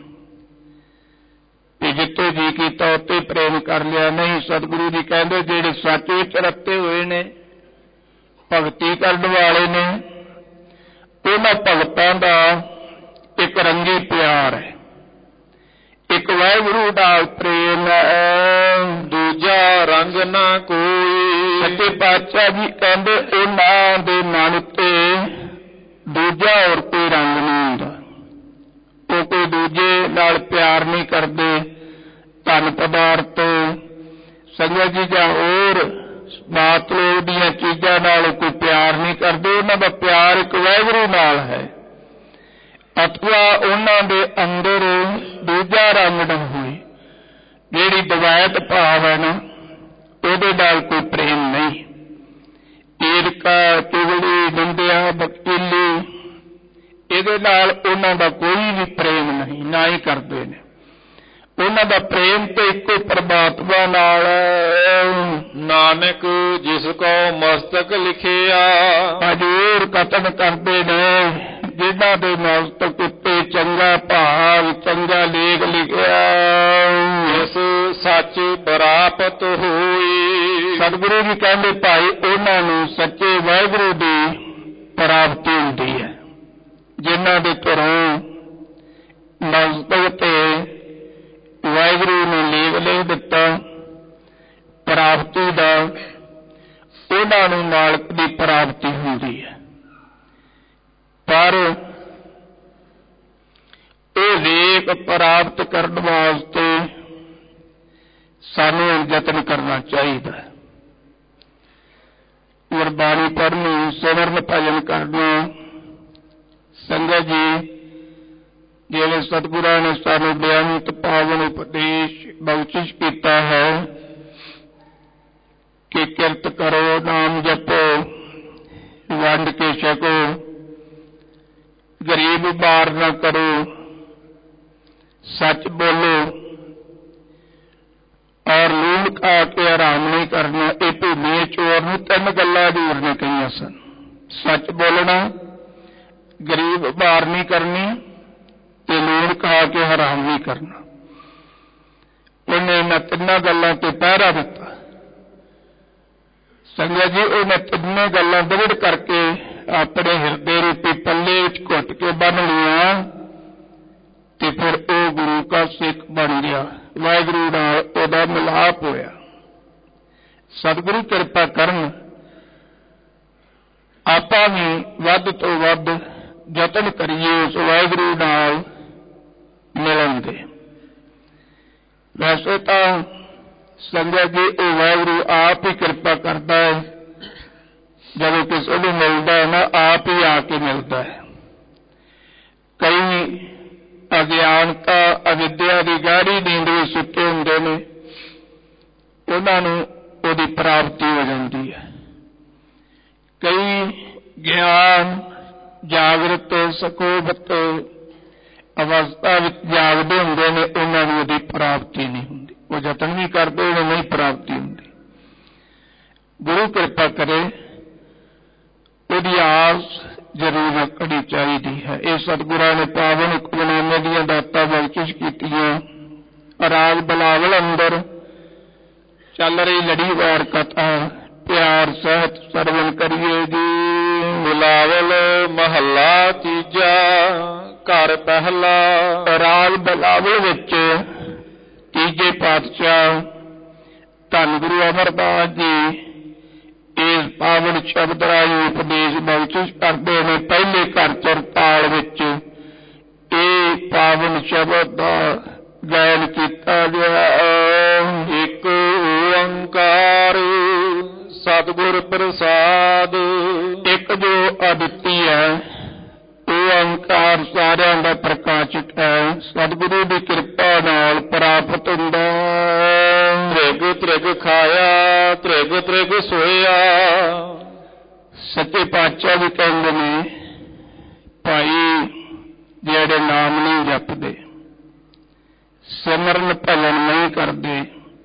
ਕਿ ਜਿੱਤੋਂ ਜੀ ਕੀਤਾ ਉੱਤੇ ਪ੍ਰੇਮ ਕਰ ਲਿਆ, ਨਹੀਂ। ਸਤਿਗੁਰੂ ਜੀ ਕਹਿੰਦੇ ਜਿਹੜੇ ਸੱਚ ਵਿੱਚ ਰੱਤੇ ਹੋਏ ਨੇ, ਭਗਤੀ ਕਰਨ ਵਾਲੇ ਨੇ, ਉਹਨਾਂ ਭਗਤਾਂ ਦਾ ਇੱਕ ਰੰਗੀ ਪਿਆਰ ਹੈ, ਇੱਕ ਵਾਹਿਗੁਰੂ ਨਾਲ ਪ੍ਰੇਮ ਹੈ, ਦੂਜਾ ਰੰਗ ਨਾ ਕੋਈ। ਸੱਚੇ ਪਾਤਸ਼ਾਹ ਜੀ ਕਹਿੰਦੇ ਉਹਨਾਂ ਦੇ ਮਨ ਤੇ ਦੂਜਾ ਹੋਰ ਕੋਈ ਰੰਗ ਨਹੀਂ ਹੁੰਦਾ। ਉਹ ਕੋਈ ਦੂਜੇ ਨਾਲ ਪਿਆਰ ਨਹੀਂ ਕਰਦੇ, ਧਨ ਪਦਾਰਥ, ਸੰਗਤ ਜੀ ਜਾਂ ਹੋਰ ਮਾਤਲੋਕ ਦੀਆਂ ਚੀਜ਼ਾਂ ਨਾਲ ਕੋਈ ਪਿਆਰ ਨਹੀਂ ਕਰਦੇ। ਉਹਨਾਂ ਦਾ ਪਿਆਰ ਇੱਕ ਵਾਹਿਗੁਰੂ ਨਾਲ ਹੈ। ਅਥਵਾ ਉਹਨਾਂ ਦੇ ਅੰਦਰ ਦੂਜਾ ਰੰਗ ਨਾ ਹੋਏ, ਜਿਹੜੀ ਦਵੈਤ ਭਾਵ ਹੈ ਨਾ, ਉਹਦੇ ਨਾਲ ਕੋਈ ਪ੍ਰੇਮ ਨਹੀਂ। ਈਰਖਾ, ਚੁਗਲੀ, ਨਿੰਦਿਆ, ਵਕੀਲੀ, ਇਹਦੇ ਨਾਲ ਉਹਨਾਂ ਦਾ ਕੋਈ ਵੀ ਪ੍ਰੇਮ ਨਹੀਂ, ਨਾ ਹੀ ਕਰਦੇ ਨੇ। ਉਹਨਾਂ ਦਾ ਪ੍ਰੇਮ ਤੇ ਇੱਕੋ ਪਰਮਾਤਮਾ ਨਾਲ। ਨਾਨਕ ਜਿਸ ਕੋ ਮਸਤਕ ਲਿਖਿਆ। ਹਜ਼ੂਰ ਕਤਨ ਕਰਦੇ ਨੇ ਜਿਨ੍ਹਾਂ ਦੇ ਮਸਤਕ ਉੱਤੇ ਚੰਗਾ ਭਾਵ, ਚੰਗਾ ਲੇਖ ਲਿਖਿਆ। ਇਸ ਸੱਚ ਪ੍ਰਾਪਤ ਹੋਈ। ਸਤਿਗੁਰੂ ਜੀ ਕਹਿੰਦੇ ਭਾਈ ਉਹਨਾਂ ਨੂੰ ਸੱਚੇ ਵਾਹਿਗੁਰੂ ਦੀ ਪ੍ਰਾਪਤੀ ਹੁੰਦੀ ਹੈ। ਜਿਨ੍ਹਾਂ ਦੇ ਘਰੋਂ ਮਸਤਕ ਤੇ ਵਾਹਿਗੁਰੂ ਨੇ ਲੇਖ ਲਿਖ ਦਿੱਤਾ ਪ੍ਰਾਪਤੀ ਦਾ, ਉਹਨਾਂ ਨੂੰ ਮਾਲਕ ਦੀ ਪ੍ਰਾਪਤੀ ਹੁੰਦੀ ਹੈ। ਪਰ ਇਹ ਲੇਖ ਪ੍ਰਾਪਤ ਕਰਨ ਵਾਸਤੇ ਸਾਨੂੰ ਯਤਨ ਕਰਨਾ ਚਾਹੀਦਾ। ਗੁਰਬਾਣੀ ਪੜ੍ਹਨੀ, ਸਿਮਰਨ ਭਜਨ ਕਰਨਾ। ਸੰਗਤ ਜੀ, ਜਿਵੇਂ ਸਤਿਗੁਰਾਂ ਨੇ ਸਾਨੂੰ ਬੇਅੰਤ ਪਾਵਨ ਉਪਦੇਸ਼ ਬਖਸ਼ਿਸ਼ ਕੀਤਾ ਹੈ ਕਿ ਕਿਰਤ ਕਰੋ, ਨਾਮ ਜਪੋ, ਵੰਡ ਕੇ ਛਕੋ, ਗਰੀਬ ਮਾਰ ਨਾ ਕਰੋ, ਸੱਚ ਬੋਲੋ, ਔਰ ਲੂਣ ਖਾ ਕੇ ਆਰਾਮ ਨਹੀਂ ਕਰਨਾ। ਇਹ ਭੂਮੀ ਚੋਰ ਨੂੰ ਤਿੰਨ ਗੱਲਾਂ ਜ਼ਰੂਰ ਨੇ ਕਹੀਆਂ ਸਨ। ਸੱਚ ਬੋਲਣਾ, ਗਰੀਬ ਮਾਰ ਨਹੀਂ ਕਰਨੀ, ਤੇ ਲੂਣ ਖਾ ਕੇ ਹਰਾਮ ਨਹੀਂ ਕਰਨਾ। ਉਹਨੇ ਇਹਨਾਂ ਤਿੰਨਾਂ ਗੱਲਾਂ ਤੇ ਪਹਿਰਾ ਦਿੱਤਾ। ਸੰਗਤ ਜੀ, ਉਹਨੇ ਤਿੰਨੇ ਗੱਲਾਂ ਦ੍ਰਿੜ ਕਰਕੇ ਆਪਣੇ ਹਿਰਦੇ ਰੂਪੀ ਪੱਲੇ ਵਿੱਚ ਘੁੱਟ ਕੇ ਬੰਨ੍ਹ ਲਈਆਂ, ਤੇ ਫਿਰ ਉਹ ਗੁਰੂ ਦਾ ਸਿੱਖ ਬਣ ਗਿਆ। ਵਾਹਿਗੁਰੂ ਨਾਲ ਉਹਦਾ ਮਿਲਾਪ ਹੋਇਆ। ਸਤਿਗੁਰੂ ਕਿਰਪਾ ਕਰਨ ਆਪਾਂ ਵੀ ਵੱਧ ਤੋਂ ਵੱਧ ਯਤਨ ਕਰੀਏ ਉਸ ਵਾਹਿਗੁਰੂ ਨਾਲ ਮਿਲਣ ਦੇ। ਵੈਸੇ ਤਾਂ ਸੰਗਤ ਜੀ ਉਹ ਵਾਹਿਗੁਰੂ ਆਪ ਹੀ ਕਿਰਪਾ ਕਰਦਾ ਹੈ, ਜਦੋਂ ਕਿਸੇ ਨੂੰ ਮਿਲਦਾ ਹੈ ਨਾ ਆਪ ਹੀ ਆ ਕੇ ਮਿਲਦਾ ਹੈ। ਕਈ ਅਗਿਆਨਤਾ ਅਵਿਦਿਆ ਦੀ ਗਾੜੀ ਨੀਂਦ ਵਿੱਚ ਸੁੱਤੇ ਹੁੰਦੇ ਨੇ, ਉਹਨਾਂ ਨੂੰ ਉਹਦੀ ਪ੍ਰਾਪਤੀ ਹੋ ਜਾਂਦੀ ਹੈ। ਕਈ ਗਿਆਨ ਜਾਗਰਤ ਸਕੋਬਤ ਅਵਸਥਾ ਵਿੱਚ ਜਾਗਦੇ ਹੁੰਦੇ ਨੇ, ਉਹਨਾਂ ਨੂੰ ਉਹਦੀ ਪ੍ਰਾਪਤੀ ਨਹੀਂ ਹੁੰਦੀ। ਉਹ ਯਤਨ ਵੀ ਕਰਦੇ ਨੇ, ਨਹੀਂ ਪ੍ਰਾਪਤੀ ਹੁੰਦੀ। ਗੁਰੂ ਕਿਰਪਾ ਕਰੇ, ਉਹਦੀ ਆਸ ਜ਼ਰੂਰ ਰੱਖਣੀ ਚਾਹੀਦੀ ਹੈ। ਇਹ ਸਤਿਗੁਰਾਂ ਨੇ ਪਾਵਨ ਹੁਕਮਨਾਮੇ ਦੀਆਂ ਦਾਤਾਂ ਬਖਸ਼ਿਸ਼ ਕੀਤੀਆਂ। ਰਾਗ ਬਲਾਵਲ ਅੰਦਰ ਚੱਲ ਰਹੀ ਲੜੀਵਾਰ ਕਥਾ ਪਿਆਰ ਸਹਿਤ ਸਰਵਣ ਕਰੀਏ ਜੀ। ਬਿਲਾਵਲ ਮਹੱਲਾ ਤੀਜਾ, ਘਰ ਪਹਿਲਾ। ਰਾਗ ਬਲਾਵਲ ਵਿੱਚ ਤੀਜੇ ਪਾਤਸ਼ਾਹ ਧੰਨ ਗੁਰੂ ਅਮਰਦਾਸ ਜੀ ਇਸ ਪਾਵਨ ਸ਼ਬਦ ਰਾਹੀਂ ਉਪਦੇਸ਼ ਬਖਸ਼ਿਸ਼ ਕਰਦੇ ਨੇ। ਪਹਿਲੇ ਘਰ ਚਰਤਾਲ ਵਿੱਚ ਇਹ ਪਾਵਨ ਸ਼ਬਦ ਦਾ ਗਾਇਨ ਕੀਤਾ ਗਿਆ। ਇੱਕ ਓੰਕਾਰ ਸਤਿਗੁਰ ਪ੍ਰਸਾਦ। ਇੱਕ ਜੋ ਅਦਿੱਤੀ ਹੈ, ਓੰਕਾਰ ਸਾਰਿਆਂ ਦਾ ਪ੍ਰਕਾਸ਼ਕ ਹੈ, ਸਤਿਗੁਰੂ ਦੀ ਕਿਰਪਾ ਨਾਲ ਪ੍ਰਾਪਤ ਹੁੰਦਾ। ਤ੍ਰਿਗ ਤ੍ਰਿਗ ਖਾਇਆ, ਤ੍ਰਿਗ ਤ੍ਰਿਗ ਸੋਇਆ। ਸੱਚੇ ਪਾਤਸ਼ਾਹ ਵੀ ਕਹਿੰਦੇ ਨੇ, ਭਾਈ ਜਿਹੜੇ ਨਾਮ ਨਹੀਂ ਜਪਦੇ, ਸਿਮਰਨ ਭਜਨ ਨਹੀਂ ਕਰਦੇ,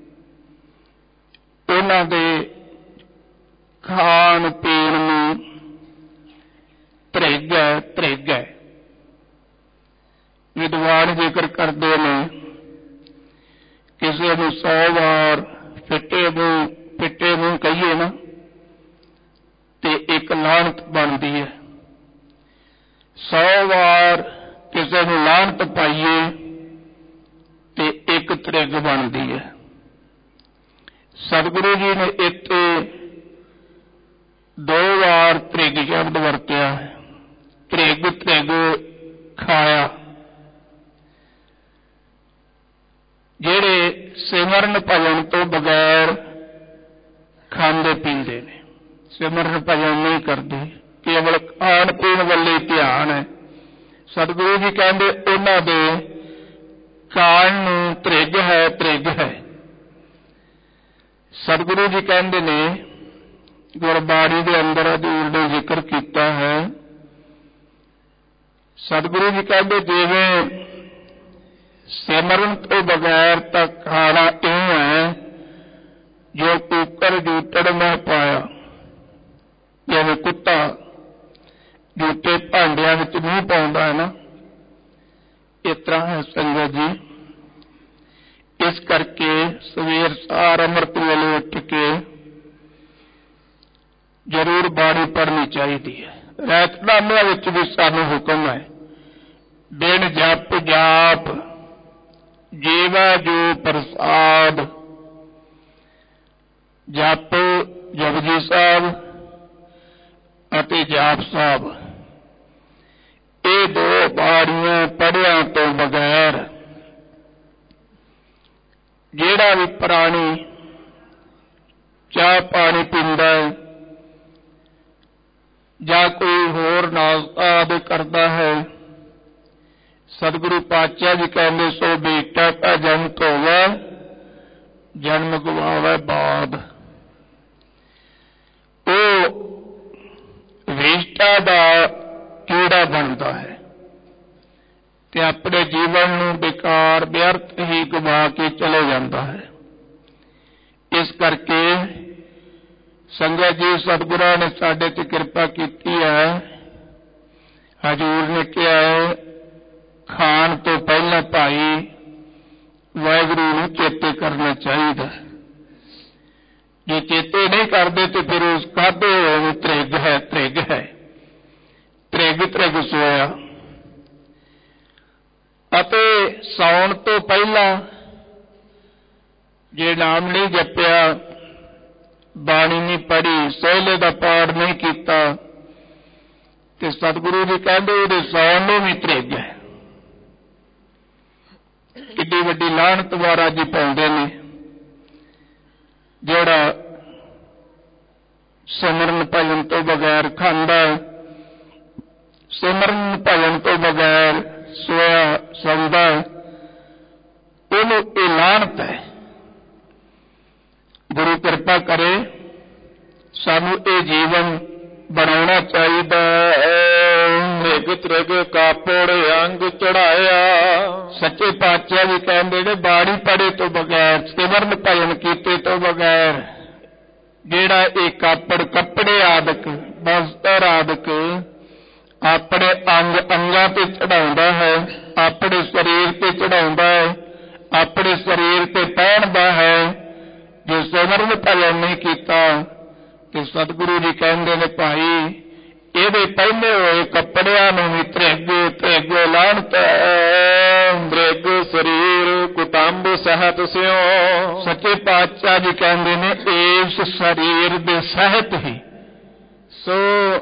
ਉਹਨਾਂ ਦੇ ਖਾਣ ਪੀਣ ਨੂੰ ਤ੍ਰਿਗ ਹੈ, ਤ੍ਰਿਗ ਹੈ। ਵਿਦਵਾਨ ਜ਼ਿਕਰ ਕਰਦੇ ਨੇ, ਕਿਸੇ ਨੂੰ ਸੌ ਵਾਰ ਫਿੱਟੇ ਮੂੰਹ ਫਿੱਟੇ ਮੂੰਹ ਕਹੀਏ ਨਾ ਤੇ ਇੱਕ ਲਾਹਨਤ ਬਣਦੀ ਹੈ। ਸੌ ਵਾਰ ਕਿਸੇ ਨੂੰ ਲਾਹਨਤ ਪਾਈਏ ਤੇ ਇੱਕ ਤ੍ਰਿਗ ਬਣਦੀ ਹੈ। ਸਤਿਗੁਰੂ ਜੀ ਨੇ ਇੱਥੇ ਦੋ ਵਾਰ ਤ੍ਰਿਗ ਸ਼ਬਦ ਵਰਤਿਆ। ਤ੍ਰਿਗ ਤ੍ਰਿਗ ਖਾਇਆ। ਜਿਹੜੇ ਸਿਮਰਨ ਭਜਨ ਤੋਂ ਬਗੈਰ ਖਾਂਦੇ ਪੀਂਦੇ ਨੇ, ਸਿਮਰਨ ਭਜਨ ਨਹੀਂ ਕਰਦੇ, ਕੇਵਲ ਖਾਣ ਪੀਣ ਵੱਲੇ ਧਿਆਨ ਹੈ, ਸਤਿਗੁਰੂ ਜੀ ਕਹਿੰਦੇ ਉਹਨਾਂ ਦੇ ਖਾਣ ਨੂੰ ਤ੍ਰਿਗ ਹੈ, ਤ੍ਰਿਗ ਹੈ। ਸਤਿਗੁਰੂ ਜੀ ਕਹਿੰਦੇ ਨੇ, ਗੁਰਬਾਣੀ ਦੇ ਅੰਦਰ ਹਜ਼ੂਰ ਨੇ ਜ਼ਿਕਰ ਕੀਤਾ ਹੈ, ਸਤਿਗੁਰੂ ਜੀ ਕਹਿੰਦੇ ਜਿਵੇਂ ਸਿਮਰਨ ਤੋਂ ਬਗੈਰ ਤਾਂ ਖਾਣਾ ਇਉਂ ਹੈ ਜੋ ਕੂਕਰ ਜੂਟੜ ਮੈਂ ਪਾਇਆ। ਜਿਵੇਂ ਕੁੱਤਾ ਜੂਟੇ ਭਾਂਡਿਆਂ ਵਿੱਚ ਮੂੰਹ ਪਾਉਂਦਾ ਹੈ ਨਾ, ਇਸ ਤਰ੍ਹਾਂ ਹੈ ਸੰਗਤ ਜੀ। ਇਸ ਕਰਕੇ ਸਵੇਰ ਸਾਰ ਅੰਮ੍ਰਿਤ ਵੇਲੇ ਉੱਠ ਕੇ ਜ਼ਰੂਰ ਬਾਣੀ ਪੜ੍ਹਨੀ ਚਾਹੀਦੀ ਹੈ। ਰਹਿਤਨਾਮਿਆਂ ਵਿੱਚ ਵੀ ਸਾਨੂੰ ਹੁਕਮ ਹੈ, ਬਿਨ ਜਪ ਜਾਪ ਜੀਵਾ ਜੋ ਪ੍ਰਸਾਦ। ਜਪ ਜਪਜੀ ਸਾਹਿਬ ਅਤੇ ਜਾਪ ਸਾਹਿਬ, ਇਹ ਦੋ ਬਾਣੀਆਂ ਪੜ੍ਹਿਆਂ ਤੋਂ ਬਗੈਰ ਜਿਹੜਾ ਵੀ ਪ੍ਰਾਣੀ ਚਾਹ ਪਾਣੀ ਪੀਂਦਾ ਹੈ ਜਾਂ ਕੋਈ ਹੋਰ ਨਾਸ਼ਤਾ ਆਦਿ ਕਰਦਾ ਹੈ, ਸਤਿਗੁਰੂ ਪਾਤਸ਼ਾਹ ਜੀ ਕਹਿੰਦੇ ਸੋ ਬੇਟਾ ਕਾ ਜਨਮ ਧੋਵੈ ਜਨਮ ਗਵਾਵੈ ਬਾਦ। ਉਹ ਵਿਸ਼ਟਾ ਦਾ ਕੀੜਾ ਬਣਦਾ ਹੈ ਤੇ ਆਪਣੇ ਜੀਵਨ ਨੂੰ ਬੇਕਾਰ ਵਿਅਰਥ ਹੀ ਗਵਾ ਕੇ ਚਲੇ ਜਾਂਦਾ ਹੈ। ਇਸ ਕਰਕੇ ਸੰਗਤ ਜੀ, ਸਤਿਗੁਰਾਂ ਨੇ ਸਾਡੇ ਤੇ ਕਿਰਪਾ ਕੀਤੀ ਹੈ। ਹਜ਼ੂਰ ਨੇ ਕਿਹਾ ਹੈ, ਖਾਣ ਤੋਂ ਪਹਿਲਾਂ ਭਾਈ ਵਾਹਿਗੁਰੂ ਨੂੰ ਚੇਤੇ ਕਰਨਾ ਚਾਹੀਦਾ। ਜੇ ਚੇਤੇ ਨਹੀਂ ਕਰਦੇ ਤੇ ਫਿਰ ਉਸ ਖਾਧੇ ਹੋਏ ਨੂੰ ਤ੍ਰਿਗ ਹੈ, ਤ੍ਰਿਗ ਹੈ, ਤ੍ਰਿਗ ਤ੍ਰਿਗ ਸੋਇਆ। ਅਤੇ ਸੌਣ ਤੋਂ ਪਹਿਲਾਂ ਜੇ ਨਾਮ ਨਹੀਂ ਜਪਿਆ, ਬਾਣੀ ਨਹੀਂ ਪੜ੍ਹੀ, ਸੋਹਲੇ ਦਾ ਪਾਠ ਨਹੀਂ ਕੀਤਾ, ਤੇ ਸਤਿਗੁਰੂ ਜੀ ਕਹਿੰਦੇ ਉਹਦੇ ਸੌਣ ਨੂੰ ਵੀ ਤ੍ਰਿਗ ਹੈ। ਕਿੱਡੀ ਵੱਡੀ ਲਾਹਨਤ ਮਹਾਰਾਜ ਜੀ ਪਾਉਂਦੇ ਨੇ, ਜਿਹੜਾ ਸਿਮਰਨ ਭਜਨ ਤੋਂ ਬਗੈਰ ਖਾਂਦਾ, ਸਿਮਰਨ ਭਜਨ ਤੋਂ ਬਗੈਰ ਸੋਇਆ ਸੌਂਦਾ, ਉਹਨੂੰ ਇਹ ਲਾਹਨਤ ਹੈ। ਗੁਰੂ ਕਿਰਪਾ ਕਰੇ ਸਾਨੂੰ ਇਹ ਜੀਵਨ ਬਣਾਉਣਾ ਚਾਹੀਦਾ। ਤ੍ਰਿਗ ਤ੍ਰਿਗ ਕਾਪੜ ਅੰਗ ਚੜਾਇਆ। ਸੱਚੇ ਪਾਤਸ਼ਾਹ ਜੀ ਕਹਿੰਦੇ ਨੇ ਬਾਣੀ ਪੜ੍ਹੇ ਤੋਂ ਬਗੈਰ, ਸਿਮਰਨ ਭਜਨ ਕੀਤੇ ਤੋਂ ਬਗੈਰ ਜਿਹੜਾ ਇਹ ਕਾਪੜ ਕੱਪੜੇ ਆਦਿਕ ਬਸਤਰ ਆਦਿਕ ਆਪਣੇ ਅੰਗ ਅੰਗਾਂ ਤੇ ਚੜਾਉਂਦਾ ਹੈ, ਆਪਣੇ ਸਰੀਰ ਤੇ ਚੜਾਉਂਦਾ ਹੈ, ਆਪਣੇ ਸਰੀਰ ਤੇ ਪਹਿਨਦਾ ਹੈ, ਜੇ ਸਿਮਰਨ ਭਜਨ ਨਹੀਂ ਕੀਤਾ ਤੇ ਸਤਿਗੁਰੂ ਜੀ ਕਹਿੰਦੇ ਨੇ ਭਾਈ ਇਹਦੇ ਪਹਿਨੇ ਹੋਏ ਕੱਪੜਿਆਂ ਨੂੰ ਵੀ ਤ੍ਰਿਗ ਤ੍ਰਿਗ ਲਾਹਨਤ। ਤ੍ਰਿਗ ਸਰੀਰ ਕੁਟੰਬ ਸਹਿਤ ਸਿਓ। ਸੱਚੇ ਪਾਤਸ਼ਾਹ ਜੀ ਕਹਿੰਦੇ ਨੇ ਇਸ ਸਰੀਰ ਦੇ ਸਹਿਤ ਹੀ, ਸੋ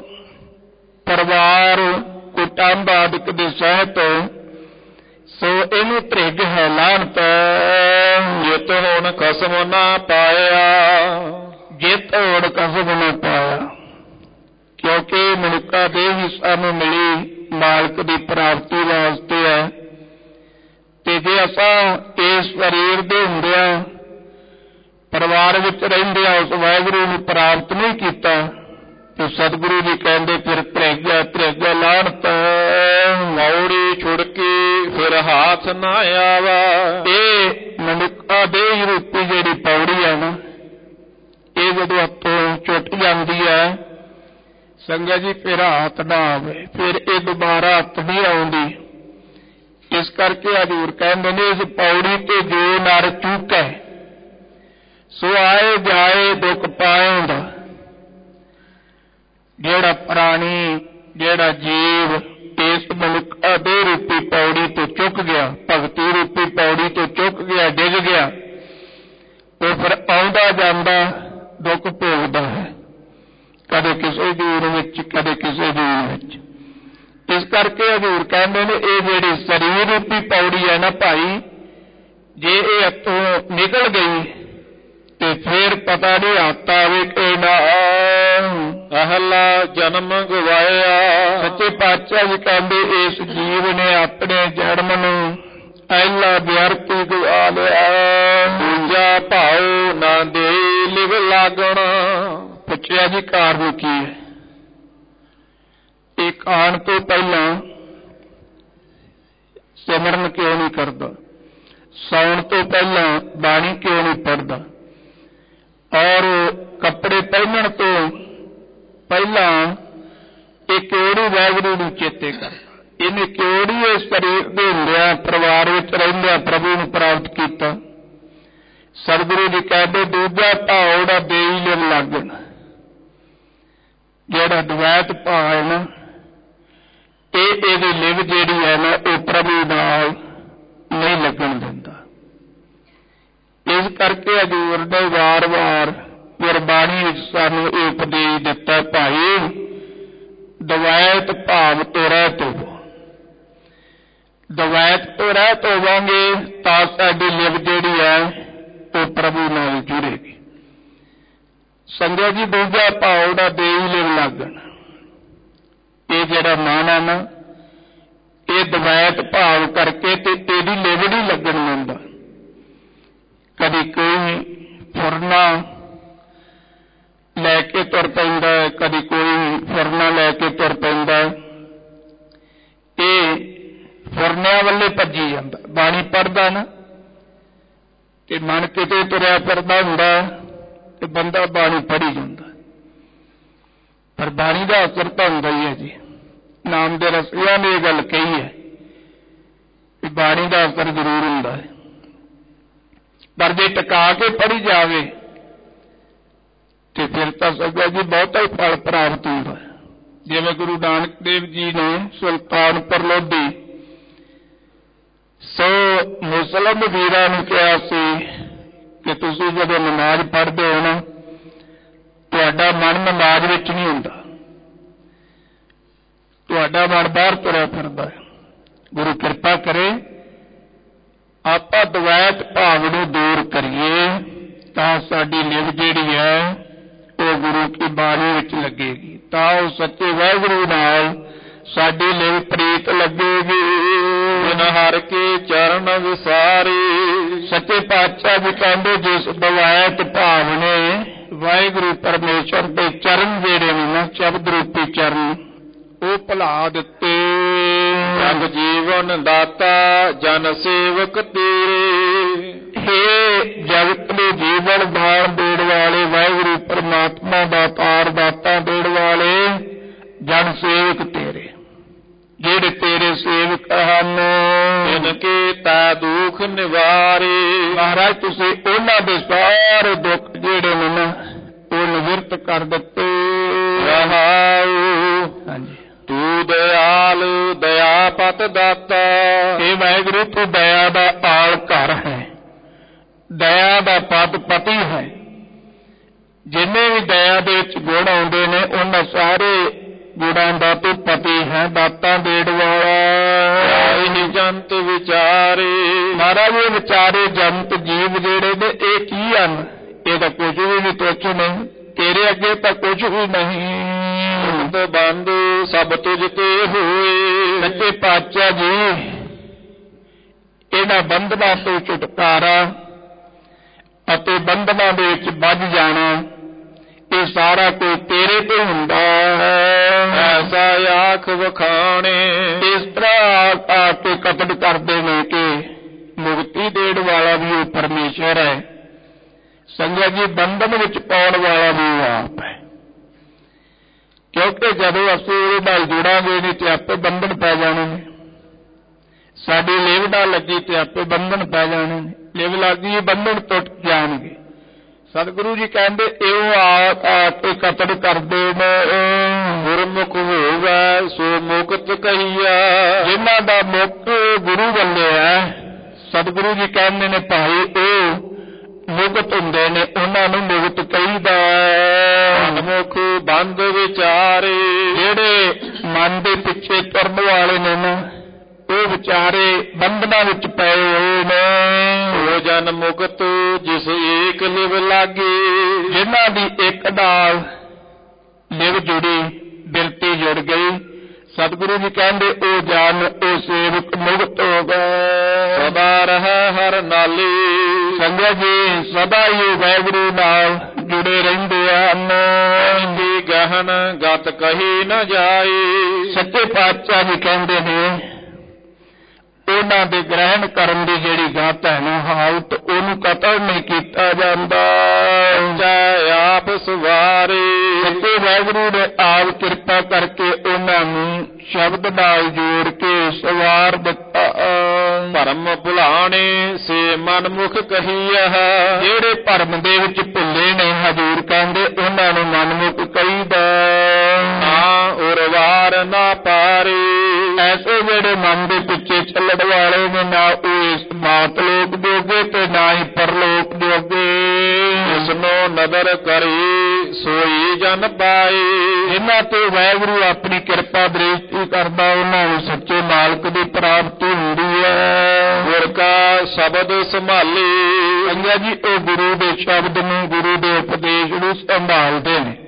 ਪਰਿਵਾਰ ਕੁਟੰਬ ਆਦਿਕ ਦੇ ਸਹਿਤ, ਸੋ ਇਹਨੂੰ ਤ੍ਰਿਗ ਹੈ ਲਾਹਨਤ। ਜਿਤ ਹੁਣ ਖਸਮ ਨਾ ਪਾਇਆ। ਜਿਤ ਹੁਣ ਖਸਮ ਨਾ ਪਾਇਆ, ਕਿਉਂਕਿ ਮਨੁੱਖਾ ਦੇਹ ਹੀ ਸਾਨੂੰ ਮਿਲੀ ਮਾਲਕ ਦੀ ਪ੍ਰਾਪਤੀ ਵਾਸਤੇ ਹੈ। ਤੇ ਜੇ ਅਸਾਂ ਇਸ ਸਰੀਰ ਦੇ ਹੁੰਦਿਆਂ ਪਰਿਵਾਰ ਵਿੱਚ ਰਹਿੰਦਿਆਂ ਉਸ ਵਾਹਿਗੁਰੂ ਨੂੰ ਪ੍ਰਾਪਤ ਨਹੀਂ ਕੀਤਾ ਤੇ ਸਤਿਗੁਰੂ ਜੀ ਕਹਿੰਦੇ ਫਿਰ ਤ੍ਰਿਗ ਤ੍ਰਿਗ ਲਾਹਨਤ। ਮੌੜੀ ਛੁੜਕੀ ਫਿਰ ਹਾਥ ਨਾ ਆਵਾ। ਇਹ ਮਨੁੱਖਾ ਦੇਹ ਰੂਪੀ ਜਿਹੜੀ ਪੌੜੀ ਹੈ ਨਾ, ਇਹ ਜਦੋਂ ਹੱਥੋਂ ਛੁੱਟ ਜਾਂਦੀ ਹੈ ਸੰਗਤ ਜੀ ਫਿਰ ਹੱਥ ਨਾ ਆਵੇ, ਫਿਰ ਇਹ ਦੁਬਾਰਾ ਹੱਥ ਨਹੀਂ ਆਉਂਦੀ। ਇਸ ਕਰਕੇ ਹਜ਼ੂਰ ਕਹਿੰਦੇ ਨੇ ਇਸ ਪੌੜੀ ਤੇ ਜੋ ਨਰ ਚੂਕੈ ਸੋ ਆਏ ਜਾਏ ਦੁੱਖ ਪਾਏਂਦਾ। ਜਿਹੜਾ ਪ੍ਰਾਣੀ, ਜਿਹੜਾ ਜੀਵ ਇਸ ਮਨੁੱਖਾ ਦੇਹ ਰੂਪੀ ਪੌੜੀ ਤੋਂ ਚੁੱਕ ਗਿਆ, ਭਗਤੀ ਰੂਪੀ ਪੌੜੀ ਤੋਂ ਚੁੱਕ ਗਿਆ, ਡਿੱਗ ਗਿਆ, ਉਹ ਫਿਰ ਆਉਂਦਾ ਜਾਂਦਾ ਦੁੱਖ ਭੋਗਦਾ ਹੈ, ਕਦੇ ਕਿਸੇ ਜੂਨ ਵਿੱਚ ਕਦੇ ਕਿਸੇ ਜੂਨ ਵਿੱਚ। ਇਸ ਕਰਕੇ ਹਜ਼ੂਰ ਕਹਿੰਦੇ ਨੇ ਇਹ ਜਿਹੜੀ ਸਰੀਰ ਰੂਪੀ ਪੌੜੀ ਹੈ ਨਾ ਭਾਈ, ਜੇ ਇਹ ਹੱਥੋਂ ਨਿਕਲ ਗਈ ਤੇ ਫਿਰ ਪਤਾ ਨਹੀਂ ਹੱਥ ਆਵੇ ਕਿ ਨਾ। ਅਹਲਾ ਜਨਮ ਗਵਾਇਆ। ਸੱਚੇ ਪਾਤਸ਼ਾਹ ਜੀ ਕਹਿੰਦੇ ਇਸ ਜੀਵ ਨੇ ਆਪਣੇ ਜਨਮ ਨੂੰ ਅਹਲਾ ਵਿਅਰਥੀ ਗਵਾ ਲਿਆ। ਦੂਜਾ ਭਾਉ ਨਾ ਦੇ ਲਿਵ ਲਾਗਣਾ। ਪੁੱਛਿਆ ਜੀ ਕਾਰਨ ਕੀ ਹੈ? ਇਹ ਆਉਣ ਤੋਂ ਪਹਿਲਾਂ ਸਿਮਰਨ ਕਿਉਂ ਨਹੀਂ ਕਰਦਾ, ਸੌਣ ਤੋਂ ਪਹਿਲਾਂ ਬਾਣੀ ਕਿਉਂ ਨਹੀਂ ਪੜ੍ਹਦਾ, ਔਰ ਕੱਪੜੇ ਪਹਿਨਣ ਤੋਂ ਪਹਿਲਾਂ ਇਹ ਕਿਉਂ ਵਾਹਿਗੁਰੂ ਨੂੰ ਚੇਤੇ ਕਰਦਾ। ਇਹਨੇ ਕਿਉਂ ਨਹੀਂ ਇਸ ਸਰੀਰ ਦੇ ਹੁੰਦਿਆਂ ਪਰਿਵਾਰ ਵਿੱਚ ਰਹਿੰਦਿਆਂ ਪ੍ਰਭੂ ਨੂੰ ਪ੍ਰਾਪਤ ਕੀਤਾ। ਸਤਿਗੁਰੂ ਜੀ ਕਹਿੰਦੇ ਦੂਜਾ ਭਾਉ ਨਾ ਦੇਈ ਲਿਵ ਲਾਗਣ। ਜਿਹੜਾ ਦਵੈਤ ਭਾਅ ਹੈ ਨਾ, ਇਹ ਇਹਦੀ ਲਿਵ ਜਿਹੜੀ ਹੈ ਨਾ ਉਹ ਪ੍ਰਭੂ ਨਾਲ ਨਹੀਂ ਲੱਗਣ ਦਿੰਦਾ। ਇਸ ਕਰਕੇ ਹਜ਼ੂਰ ਨੇ ਵਾਰ ਵਾਰ ਗੁਰਬਾਣੀ ਵਿੱਚ ਸਾਨੂੰ ਇਹ ਉਪਦੇਸ਼ ਦਿੱਤਾ, ਭਾਈ ਦਵੈਤ ਭਾਵ ਤੋਂ ਰਹਿਤ ਹੋਵੋ। ਦਵੈਤ ਤੋਂ ਰਹਿਤ ਹੋਵਾਂਗੇ ਤਾਂ ਸਾਡੀ ਲਿਵ ਜਿਹੜੀ ਹੈ ਉਹ ਪ੍ਰਭੂ ਨਾਲ ਜੁੜੇਗੀ। ਸੰਗਤ ਜੀ ਦੂਜਾ ਭਾਉ ਦਾ ਦੇਈ ਲਿਵ ਲਾਗਣ, ਇਹ ਜਿਹੜਾ ਮਨ ਹੈ ਨਾ ਇਹ ਦਵੈਤ ਭਾਵ ਕਰਕੇ ਤੇ ਇਹਦੀ ਲਿਵ ਨਹੀਂ ਲੱਗਣ ਦਿੰਦਾ। ਕਦੀ ਕੋਈ ਫੁਰਨਾ ਲੈ ਕੇ ਤੁਰ ਪੈਂਦਾ, ਕਦੀ ਕੋਈ ਫੁਰਨਾ ਲੈ ਕੇ ਤੁਰ ਪੈਂਦਾ, ਇਹ ਫੁਰਨਿਆਂ ਵੱਲੇ ਭੱਜੀ ਜਾਂਦਾ। ਬਾਣੀ ਪੜ੍ਹਦਾ ਨਾ ਤੇ ਮਨ ਕਿਤੇ ਤੁਰਿਆ ਫਿਰਦਾ ਹੁੰਦਾ ਤੇ ਬੰਦਾ ਬਾਣੀ ਪੜ੍ਹੀ ਜਾਂਦਾ, ਪਰ ਬਾਣੀ ਦਾ ਅਸਰ ਤਾਂ ਹੁੰਦਾ ਹੀ ਹੈ ਜੀ। ਨਾਮ ਦੇ ਰਸੀਆਂ ਨੇ ਇਹ ਗੱਲ ਕਹੀ ਹੈ ਕਿ ਬਾਣੀ ਦਾ ਅਸਰ ਜ਼ਰੂਰ ਹੁੰਦਾ ਹੈ, ਪਰ ਜੇ ਟਿਕਾ ਕੇ ਪੜ੍ਹੀ ਜਾਵੇ ਤੇ ਫਿਰ ਤਾਂ ਸੰਗਤ ਜੀ ਬਹੁਤਾ ਹੀ ਫਲ ਪ੍ਰਾਪਤ ਹੁੰਦਾ ਹੈ। ਜਿਵੇਂ ਗੁਰੂ ਨਾਨਕ ਦੇਵ ਜੀ ਨੇ ਸੁਲਤਾਨਪੁਰ ਲੋਧੀ ਸੋ ਮੁਸਲਮ ਵੀਰਾਂ ਨੂੰ ਕਿਹਾ ਸੀ ਕਿ ਤੁਸੀਂ ਜਦੋਂ ਨਮਾਜ਼ ਪੜ੍ਹਦੇ ਹੋ ਨਾ ਤੁਹਾਡਾ ਮਨ ਨਮਾਜ਼ ਵਿੱਚ ਨਹੀਂ ਹੁੰਦਾ, ਤੁਹਾਡਾ ਮਨ ਬਾਹਰ ਤੁਰਿਆ ਫਿਰਦਾ ਹੈ। ਗੁਰੂ ਕਿਰਪਾ ਕਰੇ ਆਪਾਂ ਦਵੈਤ ਭਾਵ ਨੂੰ ਦੂਰ ਕਰੀਏ ਤਾਂ ਸਾਡੀ ਲਿਵ ਜਿਹੜੀ ਹੈ ਉਹ ਗੁਰੂ ਕੀ ਬਾਣੀ ਵਿੱਚ ਲੱਗੇਗੀ, ਤਾਂ ਉਹ ਸੱਚੇ ਵਾਹਿਗੁਰੂ ਨਾਲ ਸਾਡੀ ਲਿਵ ਪ੍ਰੀਤ ਲੱਗੇਗੀ। ਬਿਨ ਹਰ ਕੇ ਚਰਨ ਵਿਸਾਰੀ। ਸੱਚੇ ਪਾਤਸ਼ਾਹ ਜੀ ਕਹਿੰਦੇ ਜਿਸ ਦਵੈਤ ਭਾਵ ਨੇ ਵਾਹਿਗੁਰੂ ਪਰਮੇਸ਼ਰ ਦੇ ਚਰਨ ਜਿਹੜੇ ਨੇ ਨਾ ਸ਼ਬਦ ਰੂਪੀ ਚਰਨ ਉਹ ਭੁਲਾ ਦਿੱਤੇ। ਜਗ ਜੀਵਨ ਦਾਤਾ ਜਨ ਸੇਵਕ ਤੇਰੇ। ਹੇ ਜਗਤ ਦੇ ਜੀਵਨ ਦਾਨ ਦੇਣ ਵਾਲੇ ਵਾਹਿਗੁਰੂ ਪਰਮਾਤਮਾ ਦਾ ਤਾਰ ਦਾਤਾ ਦੇਣ ਵਾਲੇ ਜਨ ਸੇਵਕ ਤੇਰੇ, ਜਿਹੜੇ ਤੇਰੇ ਸੇਵਕ ਹਨ। ਜਿਨ ਕੇ ਤਾ ਦੁਖ ਨਿਵਾਰੇ। ਮਹਾਰਾਜ ਤੁਸੀਂ ਉਹਨਾਂ ਦੇ ਸਾਰੇ ਦੁੱਖ ਜਿਹੜੇ ਨੇ ਨਾ ਉਹ ਨਿਵਰਤ ਕਰ ਦਿੱਤੇ। ਰਹਾਉ ਹਾਂਜੀ, ਤੂੰ ਦਇਆਲ ਦਇਆ ਪਤ ਦਾਤਾ। ਇਹ ਵਾਹਿਗੁਰੂ ਤੂੰ ਦਇਆ ਦਾ ਆਲ ਘਰ ਹੈ, ਦਇਆ ਦਾ ਪਦ ਪਤੀ ਹੈ। ਜਿੰਨੇ ਵੀ ਦਇਆ ਦੇ ਵਿੱਚ ਗੁਣ ਆਉਂਦੇ ਨੇ ਉਹਨਾਂ ਸਾਰੇ ਗੁਣਾਂ ਦਾ ਤੂੰ ਪਤੀ ਹੈ, ਦਾਤਾ ਦੇਣ ਵਾਲਾ। ਇਹ ਜੰਤ ਵਿਚਾਰੇ। ਮਹਾਰਾਜ ਇਹ ਵਿਚਾਰੇ ਜੰਤ ਜੀਵ ਜਿਹੜੇ ਨੇ ਇਹ ਕੀ ਹਨ? ਇਹ ਤਾਂ ਕੁਝ ਵੀ ਨਹੀਂ, ਤੁੱਛ ਨਹੀਂ, ਤੇਰੇ ਅੱਗੇ ਤਾਂ ਕੁਝ ਵੀ ਨਹੀਂ। ਬੰਦ ਸਭ ਤੁਝ ਤੇ ਹੋਏ। ਸੱਚੇ ਪਾਤਸ਼ਾਹ ਜੀ ਇਹਨਾਂ ਬੰਧਨਾਂ ਤੋਂ ਛੁਟਕਾਰਾ ਅਤੇ ਬੰਧਨਾਂ ਦੇ ਵਿੱਚ ਵੱਜ ਜਾਣਾ ਇਹ ਸਾਰਾ ਕੋਈ ਤੇਰੇ ਤੋਂ ਹੁੰਦਾ ਹੈ। ਐਸਾ ਆਖ ਵਖਾਣੇ। ਇਸ ਤਰ੍ਹਾਂ ਆ ਕੇ ਕਤਲ ਕਰਦੇ ਨੇ ਕਿ ਮੁਕਤੀ ਦੇਣ ਵਾਲਾ ਵੀ ਉਹ ਪਰਮੇਸ਼ਰ ਹੈ। ਸੰਗਤ ਜੀ ਬੰਧਨ ਵਿੱਚ ਪਾਉਣ ਵਾਲਾ ਵੀ ਉਹ ਆਪ ਹੈ, ਕਿਉਂਕਿ ਜਦੋਂ ਅਸੀਂ ਉਹਦੇ ਨਾਲ ਜੁੜਾਂਗੇ ਨਹੀਂ ਤੇ ਆਪੇ ਬੰਧਨ ਪੈ ਜਾਣੇ ਨੇ। ਸਾਡੀ ਲਿਵ ਨਾਲ ਲੱਗੀ ਤੇ ਆਪੇ ਬੰਧਨ ਪੈ ਜਾਣੇ ਨੇ। ਲਿਵ ਲੱਗੀ ਬੰਧਨ ਟੁੱਟ ਜਾਣਗੇ। ਸਤਿਗੁਰੂ ਜੀ ਕਹਿੰਦੇ ਇਹੋ ਆ ਆ ਕੇ ਕਤਲ ਕਰਦੇ ਨੇ। ਗੁਰਮੁਖ ਹੋਵੇ ਸੋ ਮੁਕਤ ਕਹੀਆ। ਜਿਨ੍ਹਾਂ ਦਾ ਮੁਖ ਗੁਰੂ ਵੱਲੋਂ ਹੈ, ਸਤਿਗੁਰੂ ਜੀ ਕਹਿੰਦੇ ਨੇ ਭਾਈ ਉਹ ਮੁਕਤ ਹੁੰਦੇ ਨੇ, ਉਹਨਾਂ ਨੂੰ ਮੁਕਤ ਕਹੀਦਾ। ਮਨਮੁਖ ਬੰਦ ਵਿਚਾਰੇ। ਜਿਹੜੇ ਮਨ ਦੇ ਪਿੱਛੇ ਤੁਰਨ ਵਾਲੇ ਨੇ ਨਾ ਉਹ ਵਿਚਾਰੇ ਬੰਧਨਾਂ ਵਿੱਚ ਪਏ ਹੋਏ ਨੇ। ਉਹ ਜਨ ਮੁਕਤ ਜਿਸ ਏਕ ਲਿਵ ਲਾਗੇ। ਜਿਨ੍ਹਾਂ ਦੀ ਇੱਕ ਨਾਲ ਲਿਵ ਜੁੜੀ, ਬਿਰਤੀ ਜੁੜ ਗਈ, ਸਤਿਗੁਰੂ ਜੀ ਕਹਿੰਦੇ ਉਹ ਜਨ ਉਹ ਸੇਵਕ ਮੁਕਤ ਹੋ ਗਏ। ਸਦਾ ਰਹਿ ਹਰ ਨਾਲੀ। ਸੰਗਤ ਜੀ ਸਦਾ ਹੀ ਵਾਹਿਗੁਰੂ ਨਾਲ ਜੁੜੇ ਰਹਿੰਦੇ ਹਨ। ਦੀ ਗਹਨ ਗਤ ਕਹੀ ਨ ਜਾਈ। ਸੱਚੇ ਪਾਤਸ਼ਾਹ ਜੀ ਕਹਿੰਦੇ ਨੇ ਉਹਨਾਂ ਦੇ ਗ੍ਰਹਿਣ ਕਰਨ ਦੀ ਜਿਹੜੀ ਗਤ ਹੈ ਨਾ ਹਾਲਤ, ਉਹਨੂੰ ਕਤਲ ਨਹੀਂ ਕੀਤਾ ਜਾਂਦਾ। ਚਾਹੇ ਆਪ ਸਵਾਰੇ। ਸੱਚੇ ਵਾਹਿਗੁਰੂ ਨੇ ਆਪ ਕਿਰਪਾ ਕਰਕੇ ਉਹਨਾਂ ਨੂੰ ਸ਼ਬਦ ਨਾਲ ਜੋੜ ਕੇ ਸਵਾਰ ਦਿੱਤਾ। ਭਰਮ ਭੁਲਾਣੇ ਸੇ ਮਨਮੁਖ ਕਹੀਆ। ਜਿਹੜੇ ਭਰਮ ਦੇ ਵਿੱਚ ਭੁੱਲੇ ਨੇ ਹਜ਼ੂਰ ਕਹਿੰਦੇ ਉਹਨਾਂ ਨੂੰ ਮਨਮੁਖ ਕਹੀਦਾ। ਨਾ ਉਰਵਾਰ ਨਾ ਪਾਰੇ। ਐਸੇ ਜਿਹੜੇ ਮਨ ਦੇ ਪਿੱਛੇ ਚੱਲਣ ਵਾਲੇ ਨੇ ਨਾ ਉਹ ਇਸ ਮਾਤ ਲੋਕ ਜੋਗੇ ਤੇ ਨਾ ਹੀ ਪਰਲੋਕ ਜੋਗੇ। ਜਿਸਨੂੰ ਨਦਰ ਕਰੀ ਸੋਈ ਜਨ ਪਾਏ। ਜਿਨ੍ਹਾਂ ਤੇ ਵਾਹਿਗੁਰੂ ਆਪਣੀ ਕਿਰਪਾ ਦ੍ਰਿਸ਼ਟੀ ਕਰਦਾ ਉਹਨਾਂ ਨੂੰ ਸੱਚੇ ਮਾਲਕ ਦੀ ਪ੍ਰਾਪਤੀ ਹੁੰਦੀ ਹੈ। ਗੁਰ ਕਾ ਸ਼ਬਦ ਸੰਭਾਲੇ। ਸੰਗਤ ਜੀ ਉਹ ਗੁਰੂ ਦੇ ਸ਼ਬਦ ਨੂੰ, ਗੁਰੂ ਦੇ ਉਪਦੇਸ਼ ਨੂੰ ਸੰਭਾਲਦੇ ਨੇ।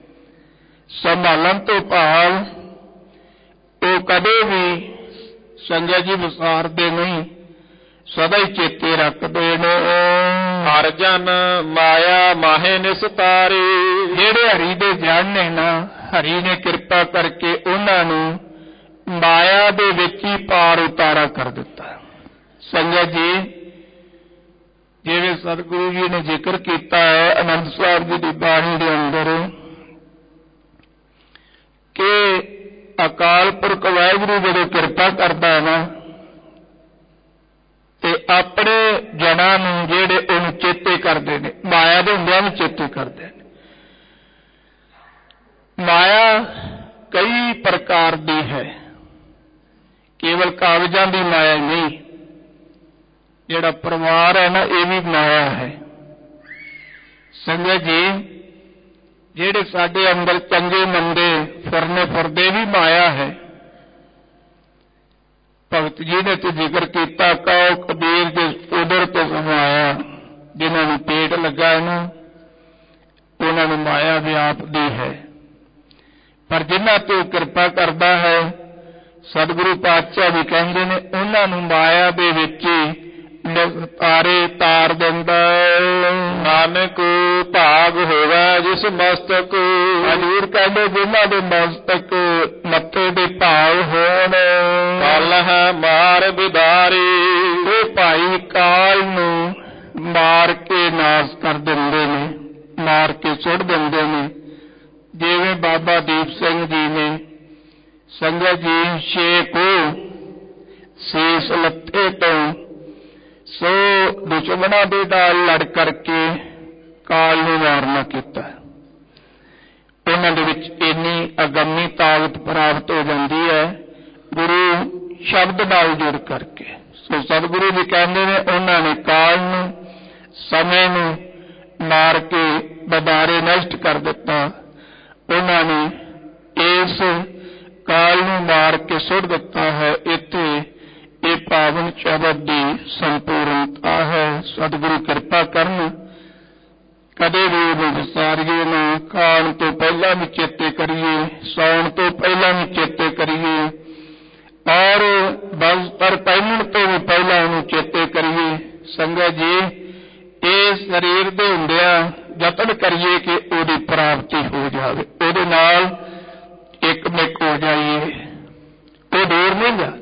ਸੰਭਾਲਣ ਤੋਂ ਭਾਵ ਉਹ ਕਦੇ ਵੀ ਸੰਗਤ ਜੀ ਵਿਸਾਰਦੇ ਨਹੀਂ, ਸਦਾ ਹੀ ਚੇਤੇ ਰੱਖਦੇ ਨੇ। ਹਰ ਜਨ ਮਾਇਆ ਮਾਹੇ ਨਿਸਤਾਰੇ। ਜਿਹੜੇ ਹਰੀ ਦੇ ਜਨ ਨੇ ਨਾ, ਹਰੀ ਨੇ ਕਿਰਪਾ ਕਰਕੇ ਉਹਨਾਂ ਨੂੰ ਮਾਇਆ ਦੇ ਵਿੱਚ ਹੀ ਪਾਰ ਉਤਾਰਾ ਕਰ ਦਿੱਤਾ। ਸੰਗਤ ਜੀ ਜਿਵੇਂ ਸਤਿਗੁਰੂ ਜੀ ਨੇ ਜ਼ਿਕਰ ਕੀਤਾ ਹੈ ਆਨੰਦ ਸਾਹਿਬ ਜੀ ਦੀ ਬਾਣੀ ਦੇ ਅੰਦਰ ਕਿ ਅਕਾਲ ਪੁਰਖ ਵਾਹਿਗੁਰੂ ਜਦੋਂ ਕਿਰਪਾ ਕਰਦਾ ਹੈ ਨਾ ਤੇ ਆਪਣੇ ਜਨਾਂ ਨੂੰ ਜਿਹੜੇ ਉਹਨੂੰ ਚੇਤੇ ਕਰਦੇ ਨੇ, ਮਾਇਆ ਦੇ ਹੁੰਦਿਆਂ ਵੀ ਚੇਤੇ ਕਰਦੇ ਨੇ। ਮਾਇਆ ਕਈ ਪ੍ਰਕਾਰ ਦੀ ਹੈ, ਕੇਵਲ ਕਾਗਜ਼ਾਂ ਦੀ ਮਾਇਆ ਨਹੀਂ। ਜਿਹੜਾ ਪਰਿਵਾਰ ਹੈ ਨਾ ਇਹ ਵੀ ਮਾਇਆ ਹੈ। ਸੰਗਤ ਜੀ ਜਿਹੜੇ ਸਾਡੇ ਅੰਦਰ ਚੰਗੇ ਮੰਦੇ ਫਿਰਨੇ ਫਿਰਦੇ ਵੀ ਮਾਇਆ ਹੈ। ਭਗਤ ਜੀ ਨੇ ਤੇ ਜ਼ਿਕਰ ਕੀਤਾ ਕਉ ਕਬੀਰ ਦੇ ਉਦਰ ਤੇ ਸਮਾਇਆ, ਜਿਨ੍ਹਾਂ ਨੂੰ ਪੇਟ ਲੱਗਾ ਇਹਨੂੰ ਉਹਨਾਂ ਨੂੰ ਮਾਇਆ ਵਿਆਪਦੀ ਹੈ, ਪਰ ਜਿਨ੍ਹਾਂ ਤੇ ਉਹ ਕਿਰਪਾ ਕਰਦਾ ਹੈ ਸਤਿਗੁਰੂ ਪਾਤਸ਼ਾਹ ਵੀ ਕਹਿੰਦੇ ਨੇ ਉਹਨਾਂ ਨੂੰ ਮਾਇਆ ਦੇ ਵਿੱਚ ਹੀ ਤਾਰੇ ਤਾਰ ਦਿੰਦਾ। ਨਾਨਕ ਭਾਗ ਹੋਵੇ ਜਿਸ ਮਸਤਕ, ਹਜ਼ੂਰ ਕਹਿੰਦੇ ਜਿਨ੍ਹਾਂ ਦੇ ਮਸਤਕ ਮੱਥੇ ਦੇ ਭਾਵ ਹੋਣ, ਕਲ ਹੈ ਮਾਰ ਬਿਦਾਰੀ, ਉਹ ਭਾਈ ਕਾਲ ਨੂੰ ਮਾਰ ਕੇ ਨਾਸ ਕਰ ਦਿੰਦੇ ਨੇ, ਮਾਰ ਕੇ ਸੁੱਟ ਦਿੰਦੇ ਨੇ। ਜਿਵੇਂ ਬਾਬਾ ਦੀਪ ਸਿੰਘ ਜੀ ਨੇ ਸੰਗਤ ਜੀ ਛੇ ਕੋ ਸੀਸ ਲੱਥੇ ਤੋਂ ਸੋ ਦੁਸ਼ਮਣਾਂ ਦੇ ਨਾਲ ਲੜ ਕਰਕੇ ਕਾਲ ਨੂੰ ਵਾਰਨਾ ਕੀਤਾ। ਉਹਨਾਂ ਦੇ ਵਿੱਚ ਇੰਨੀ ਅਗੰਮੀ ਤਾਕਤ ਪ੍ਰਾਪਤ ਹੋ ਜਾਂਦੀ ਹੈ ਗੁਰੂ ਸ਼ਬਦ ਨਾਲ ਜੁੜ ਕਰਕੇ। ਸੋ ਸਤਿਗੁਰੂ ਜੀ ਕਹਿੰਦੇ ਨੇ ਉਹਨਾਂ ਨੇ ਕਾਲ ਨੂੰ ਸਮੇਂ ਨੂੰ ਮਾਰ ਕੇ ਬਦਾਰੇ ਨਸ਼ਟ ਕਰ ਦਿੱਤਾ। ਉਹਨਾਂ ਨੇ ਇਸ ਕਾਲ ਨੂੰ ਮਾਰ ਕੇ ਸੁੱਟ ਦਿੱਤਾ ਹੈ। ਇੱਥੇ ਇਹ ਪਾਵਨ ਸ਼ਬਦ ਦੀ ਸੰਪੂਰਨਤਾ ਹੈ। ਸਤਿਗੁਰੂ ਕਿਰਪਾ ਕਰਨ ਕਦੇ ਵੀ ਉਹਨੂੰ ਵਿਸਾਰੀਏ ਨਾ, ਖਾਣ ਤੋਂ ਪਹਿਲਾਂ ਵੀ ਚੇਤੇ ਕਰੀਏ, ਸੌਣ ਤੋਂ ਪਹਿਲਾਂ ਵੀ ਚੇਤੇ ਕਰੀਏ, ਔਰ ਬਸਤਰ ਪਹਿਨਣ ਤੋਂ ਵੀ ਪਹਿਲਾਂ ਉਹਨੂੰ ਚੇਤੇ ਕਰੀਏ। ਸੰਗਤ ਜੀ ਇਸ ਸਰੀਰ ਦੇ ਹੁੰਦਿਆਂ ਯਤਨ ਕਰੀਏ ਕਿ ਉਹਦੀ ਪ੍ਰਾਪਤੀ ਹੋ ਜਾਵੇ, ਉਹਦੇ ਨਾਲ ਇੱਕ ਮਿਕ ਹੋ ਜਾਈਏ। ਉਹ ਦੂਰ ਨਹੀਂ ਗਾ,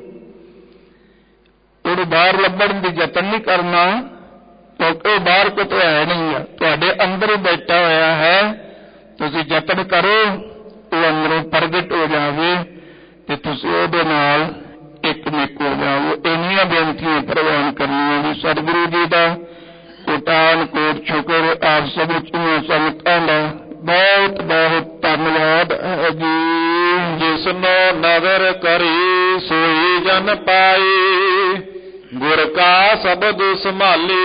ਉਹਨੂੰ ਬਾਹਰ ਲੱਭਣ ਦੀ ਯਤਨ ਨਹੀਂ ਕਰਨਾ, ਕਿਉਂਕਿ ਉਹ ਬਾਹਰ ਕਿਤੋਂ ਹੈ ਨਹੀਂ ਆ, ਤੁਹਾਡੇ ਅੰਦਰ ਹੀ ਬੈਠਾ ਹੋਇਆ ਹੈ। ਤੁਸੀਂ ਯਤਨ ਕਰੋ ਉਹ ਅੰਦਰੋਂ ਪ੍ਰਗਟ ਹੋ ਜਾਵੇ ਤੇ ਤੁਸੀਂ ਉਹਦੇ ਨਾਲ ਇੱਕ ਮਿਕ ਹੋ ਜਾਵੋ। ਇੰਨੀਆਂ ਬੇਨਤੀਆਂ ਪ੍ਰਵਾਨ ਕਰਨੀਆਂ ਜੀ। ਸਤਿਗੁਰੂ ਜੀ ਦਾ ਕੋਟਾਨ ਕੋਟ ਸ਼ੁਕਰ, ਆਪ ਸਭ ਉੱਚੀਆਂ ਸੰਗਤਾਂ ਦਾ ਬਹੁਤ ਬਹੁਤ ਧੰਨਵਾਦ ਹੈ ਜੀ। ਜਿਸਨੋ ਨਦਰ ਕਰੀ ਸੋਈ ਜਨ ਪਾਈ, ਗੁਰ ਕਾ ਸ਼ਬਦ ਸੰਭਾਲੀ,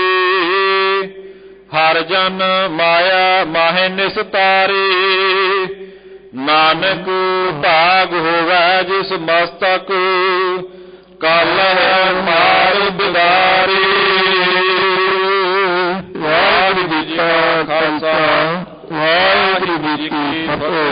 ਹਰ ਜਨ ਮਾਇਆ ਮਾਹਿ ਨਿਸਤਾਰੀ, ਨਾਨਕ ਭਾਗ ਹੋਵੇ ਜਿਸ ਮਸਤਕ, ਕਲ ਹੈ